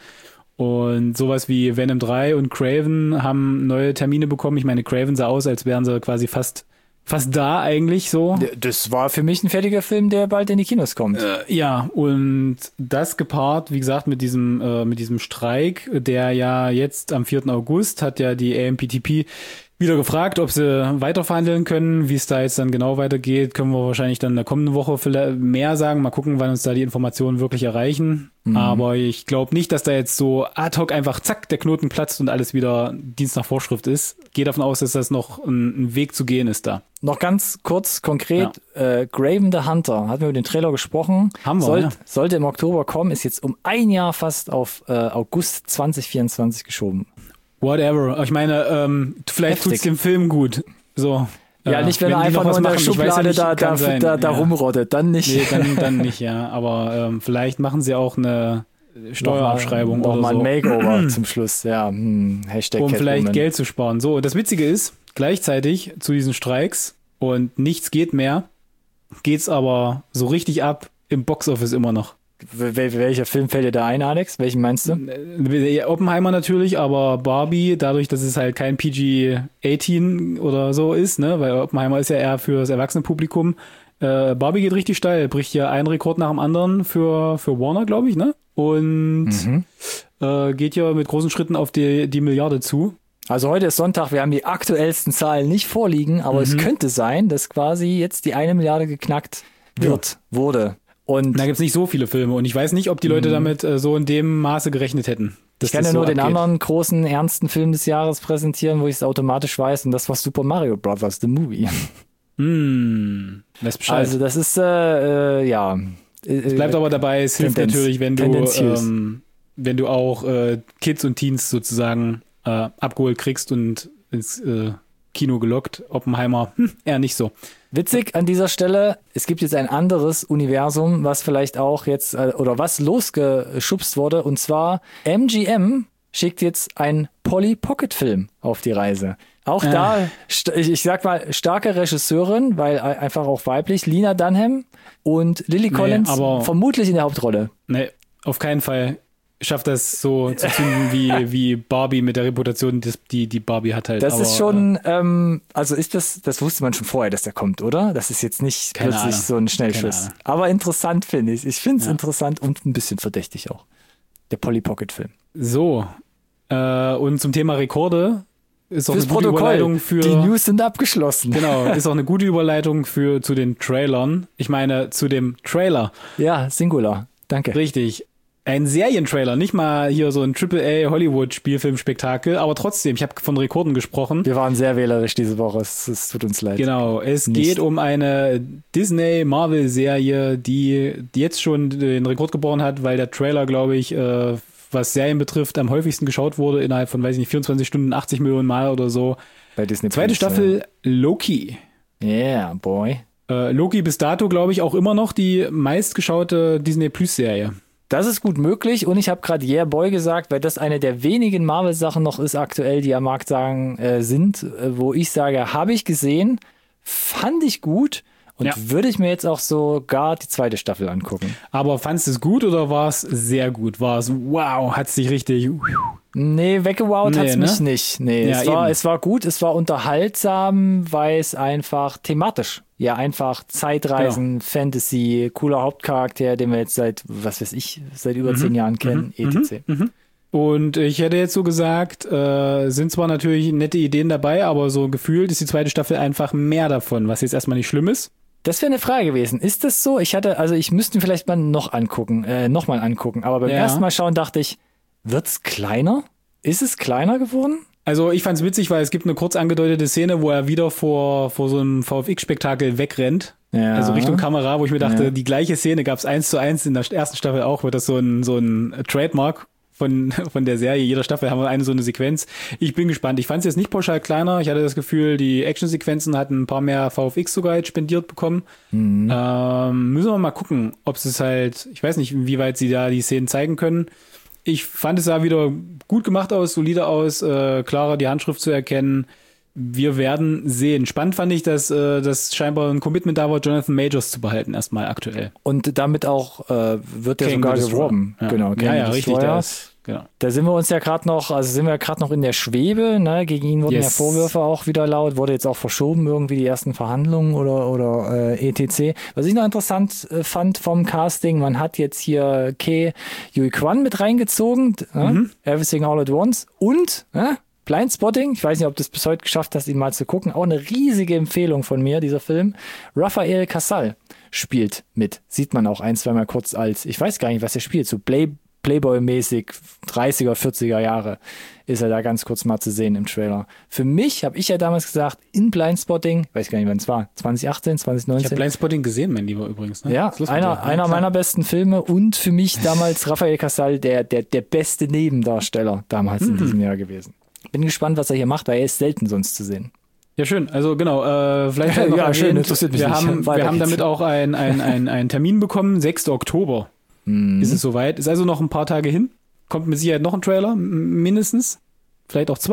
Und sowas wie Venom drei und Craven haben neue Termine bekommen. Ich meine, Craven sah aus, als wären sie quasi fast fast da eigentlich so. Das war für mich ein fertiger Film, der bald in die Kinos kommt. Äh, ja, und das gepaart, wie gesagt, mit diesem äh, mit diesem Streik, der ja jetzt am vierten August hat ja die A M P T P wieder gefragt, ob sie weiter verhandeln können. Wie es da jetzt dann genau weitergeht, können wir wahrscheinlich dann in der kommenden Woche vielleicht mehr sagen. Mal gucken, wann uns da die Informationen wirklich erreichen. Mhm. Aber ich glaube nicht, dass da jetzt so ad hoc einfach zack, der Knoten platzt und alles wieder Dienst nach Vorschrift ist. Gehe davon aus, dass das noch ein, ein Weg zu gehen ist da. Noch ganz kurz, konkret, ja. äh, Graven the Hunter, hatten wir über den Trailer gesprochen. Haben wir, Sollt, ja. Sollte im Oktober kommen, ist jetzt um ein Jahr fast auf äh, August zwanzig vierundzwanzig geschoben. Whatever. Ich meine, ähm, vielleicht tut es dem Film gut. So. Ja, äh, nicht, wenn, wenn er einfach nur in der Schublade ja nicht, da, da, da, da ja. rumrottet, dann nicht. Nee, dann, dann nicht, ja. Aber ähm, vielleicht machen sie auch eine Steuerabschreibung noch oder mal, so. Noch mal ein Makeover zum Schluss, ja. Hm, Hashtag um Catwoman. Vielleicht Geld zu sparen. So, das Witzige ist, gleichzeitig zu diesen Streiks und nichts geht mehr, geht's aber so richtig ab im Boxoffice immer noch. Wel welcher Film fällt dir da ein, Alex? Welchen meinst du? Oppenheimer natürlich, aber Barbie, dadurch, dass es halt kein P G achtzehn oder so ist, ne, weil Oppenheimer ist ja eher für das Erwachsenenpublikum. Äh, Barbie geht richtig steil, bricht ja einen Rekord nach dem anderen für, für Warner, glaube ich, ne? Und mhm. äh, geht ja mit großen Schritten auf die, die Milliarde zu. Also heute ist Sonntag, wir haben die aktuellsten Zahlen nicht vorliegen, aber mhm. es könnte sein, dass quasi jetzt die eine Milliarde geknackt wird, ja. wurde. Und da gibt's nicht so viele Filme und ich weiß nicht, ob die Leute damit äh, so in dem Maße gerechnet hätten. Ich kann ja nur so den anderen großen, ernsten Film des Jahres präsentieren, wo ich es automatisch weiß, und das war Super Mario Brothers, the movie. Hm, weiß Bescheid. Also das ist, äh, äh, ja. Es bleibt aber dabei, es hilft natürlich, wenn du, ähm, wenn du auch äh, Kids und Teens sozusagen äh, abgeholt kriegst und ins äh, Kino gelockt. Oppenheimer, hm, eher nicht so. Witzig an dieser Stelle, es gibt jetzt ein anderes Universum, was vielleicht auch jetzt, oder was losgeschubst wurde, und zwar M G M schickt jetzt einen Polly Pocket Film auf die Reise. Auch äh. da, ich, ich sag mal, starke Regisseurin, weil einfach auch weiblich, Lena Dunham und Lily Collins, nee, aber vermutlich in der Hauptrolle. Nee, auf keinen Fall schafft das so zu zünden wie, wie Barbie mit der Reputation, die die Barbie hat halt. Das aber, ist schon, äh, ähm, also ist das, das wusste man schon vorher, dass der kommt, oder? Das ist jetzt nicht plötzlich Ahnung. so ein Schnellschuss. Aber interessant finde ich. Ich finde es ja. interessant und ein bisschen verdächtig auch. Der Polly Pocket Film. So, äh, und zum Thema Rekorde ist auch Fürs eine gute Protokoll. Überleitung für... Die News sind abgeschlossen. Genau, ist auch eine gute Überleitung für zu den Trailern. Ich meine, zu dem Trailer. Ja, Singular. Danke. Richtig. Ein Serientrailer, nicht mal hier so ein Triple A Hollywood-Spielfilmspektakel, aber trotzdem, ich habe von Rekorden gesprochen. Wir waren sehr wählerisch diese Woche, es, es tut uns leid. Genau, es nicht. geht um eine Disney-Marvel-Serie, die, die jetzt schon den Rekord geboren hat, weil der Trailer, glaube ich, äh, was Serien betrifft, am häufigsten geschaut wurde, innerhalb von, weiß ich nicht, vierundzwanzig Stunden, achtzig Millionen Mal oder so. Bei Disney Zweite Plus, Staffel, ja. Loki. Yeah, boy. Äh, Loki bis dato, glaube ich, auch immer noch die meistgeschaute Disney Plus-Serie. Das ist gut möglich und ich habe gerade Yeah Boy gesagt, weil das eine der wenigen Marvel-Sachen noch ist aktuell, die am Markt sagen äh, sind, äh, wo ich sage, habe ich gesehen, fand ich gut und ja. würde ich mir jetzt auch sogar die zweite Staffel angucken. Aber fandst du es gut oder war es sehr gut? War es wow, hat es dich richtig... Nee, weggewowt nee, hat's ne? mich nicht. Nee, ja, es, war, es war gut, es war unterhaltsam, weil es einfach thematisch, ja einfach Zeitreisen, genau. Fantasy, cooler Hauptcharakter, den wir jetzt seit, was weiß ich, seit über mhm. zehn Jahren kennen, mhm. et cetera. Mhm. Und ich hätte jetzt so gesagt, äh, sind zwar natürlich nette Ideen dabei, aber so gefühlt ist die zweite Staffel einfach mehr davon, was jetzt erstmal nicht schlimm ist. Das wäre eine Frage gewesen. Ist das so? Ich hatte, also ich müsste vielleicht mal noch angucken, äh, noch mal angucken, aber beim ja. ersten Mal schauen dachte ich, wird's kleiner? Ist es kleiner geworden? Also ich fand's witzig, weil es gibt eine kurz angedeutete Szene, wo er wieder vor, vor so einem V F X-Spektakel wegrennt. Ja. Also Richtung Kamera, wo ich mir dachte, ja. die gleiche Szene gab's eins zu eins in der ersten Staffel auch, wird das so ein, so ein Trademark von, von der Serie. Jeder Staffel haben wir eine so eine Sequenz. Ich bin gespannt. Ich fand's jetzt nicht pauschal kleiner. Ich hatte das Gefühl, die Actionsequenzen hatten ein paar mehr V F X sogar jetzt spendiert bekommen. Mhm. Ähm, müssen wir mal gucken, ob es halt, ich weiß nicht, inwieweit sie da die Szenen zeigen können. Ich fand es sah wieder gut gemacht aus, solide aus, äh, klarer die Handschrift zu erkennen. Wir werden sehen. Spannend fand ich, dass äh, das scheinbar ein Commitment da war, Jonathan Majors zu behalten, erstmal aktuell. Und damit auch äh, wird der sogar geworben. Ja. Genau, ja, ja, richtig. Das, genau. Da sind wir uns ja gerade noch, also sind wir gerade noch in der Schwebe. Ne? Gegen ihn wurden yes. ja Vorwürfe auch wieder laut, wurde jetzt auch verschoben, irgendwie die ersten Verhandlungen oder oder äh, et cetera. Was ich noch interessant äh, fand vom Casting, man hat jetzt hier Ke Huy Quan mit reingezogen, mhm. äh? Everything All at Once und äh? Blindspotting, ich weiß nicht, ob du es bis heute geschafft hast, ihn mal zu gucken. Auch eine riesige Empfehlung von mir, dieser Film. Rafael Casal spielt mit. Sieht man auch ein, zweimal kurz als, ich weiß gar nicht, was er spielt, so Play, Playboy-mäßig, dreißiger, vierziger Jahre ist er da ganz kurz mal zu sehen im Trailer. Für mich, habe ich ja damals gesagt, in Blindspotting, weiß gar nicht, wann es war, zwanzig achtzehn, zwanzig neunzehn. Ich habe Blindspotting gesehen, mein Lieber, übrigens. Ne? Ja, einer, einer meiner besten Filme und für mich damals Rafael Casal, der, der, der beste Nebendarsteller damals mhm. in diesem Jahr gewesen. Bin gespannt, was er hier macht, weil er ist selten sonst zu sehen. Ja, schön. Also genau, äh, vielleicht ja, noch ja, schön, interessiert mich wir, nicht. Haben, wir haben damit auch einen ein, ein, ein Termin bekommen, sechster Oktober mhm. ist es soweit. Ist also noch ein paar Tage hin. Kommt mit Sicherheit noch ein Trailer, mindestens. Vielleicht auch zwei.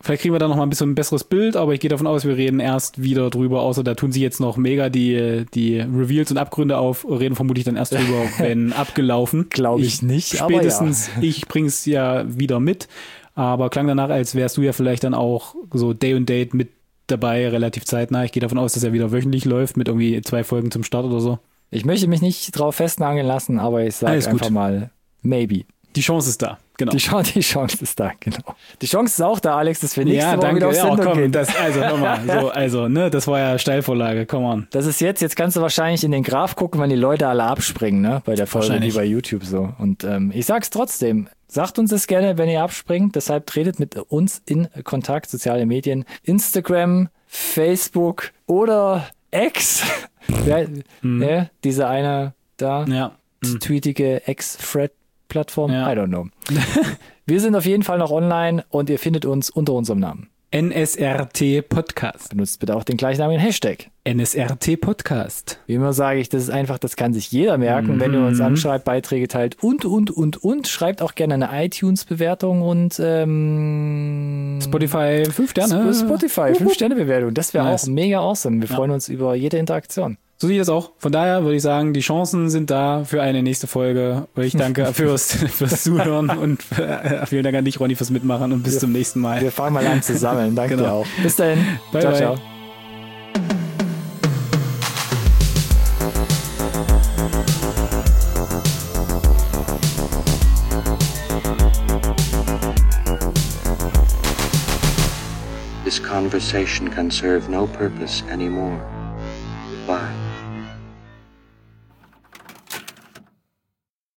Vielleicht kriegen wir da noch mal ein bisschen ein besseres Bild, aber ich gehe davon aus, wir reden erst wieder drüber, außer da tun sich jetzt noch mega die, die Reveals und Abgründe auf, reden vermutlich dann erst drüber, wenn abgelaufen. Glaube ich, ich nicht, Spätestens, aber ja. Ich bring's ja wieder mit, aber klang danach, als wärst du ja vielleicht dann auch so Day und Date mit dabei, relativ zeitnah. Ich gehe davon aus, dass er wieder wöchentlich läuft, mit irgendwie zwei Folgen zum Start oder so. Ich möchte mich nicht drauf festnageln lassen, aber ich sage einfach mal, maybe. Die Chance ist da, genau. Die Chance, die Chance ist da, genau. Die Chance ist auch da, Alex, dass wir nächste ja, Woche danke. wieder auf ja, Sendung komm, gehen. Das, also, nochmal, so, also, ne, das war ja Steilvorlage, come on. Das ist jetzt, jetzt kannst du wahrscheinlich in den Graph gucken, wenn die Leute alle abspringen, ne, bei der Folge, wie bei YouTube so. Und ähm, ich sag's trotzdem, sagt uns das gerne, wenn ihr abspringt, deshalb tretet mit uns in Kontakt, soziale Medien, Instagram, Facebook oder X, ja, hm. ne, diese eine da, ja. hm. tweetige X-Thread Plattform, ja. I don't know. Wir sind auf jeden Fall noch online und ihr findet uns unter unserem Namen. N S R T Podcast. Benutzt bitte auch den gleichnamigen Hashtag. N S R T Podcast. Wie immer sage ich, das ist einfach, das kann sich jeder merken, mhm. wenn ihr uns anschreibt, Beiträge teilt und, und, und, und. Schreibt auch gerne eine iTunes-Bewertung und ähm, Spotify fünf Sterne. Spotify fünf Sterne Bewertung. Das wäre nice. auch mega awesome. Wir ja. freuen uns über jede Interaktion. So sehe ich das auch. Von daher würde ich sagen, die Chancen sind da für eine nächste Folge. Ich danke fürs, fürs Zuhören und äh, vielen Dank an dich, Ronny, fürs Mitmachen und bis wir, zum nächsten Mal. Wir fangen mal an zu sammeln. Danke genau. dir auch. Bis dahin. Bye, ciao, bye. ciao. This conversation can serve no purpose anymore.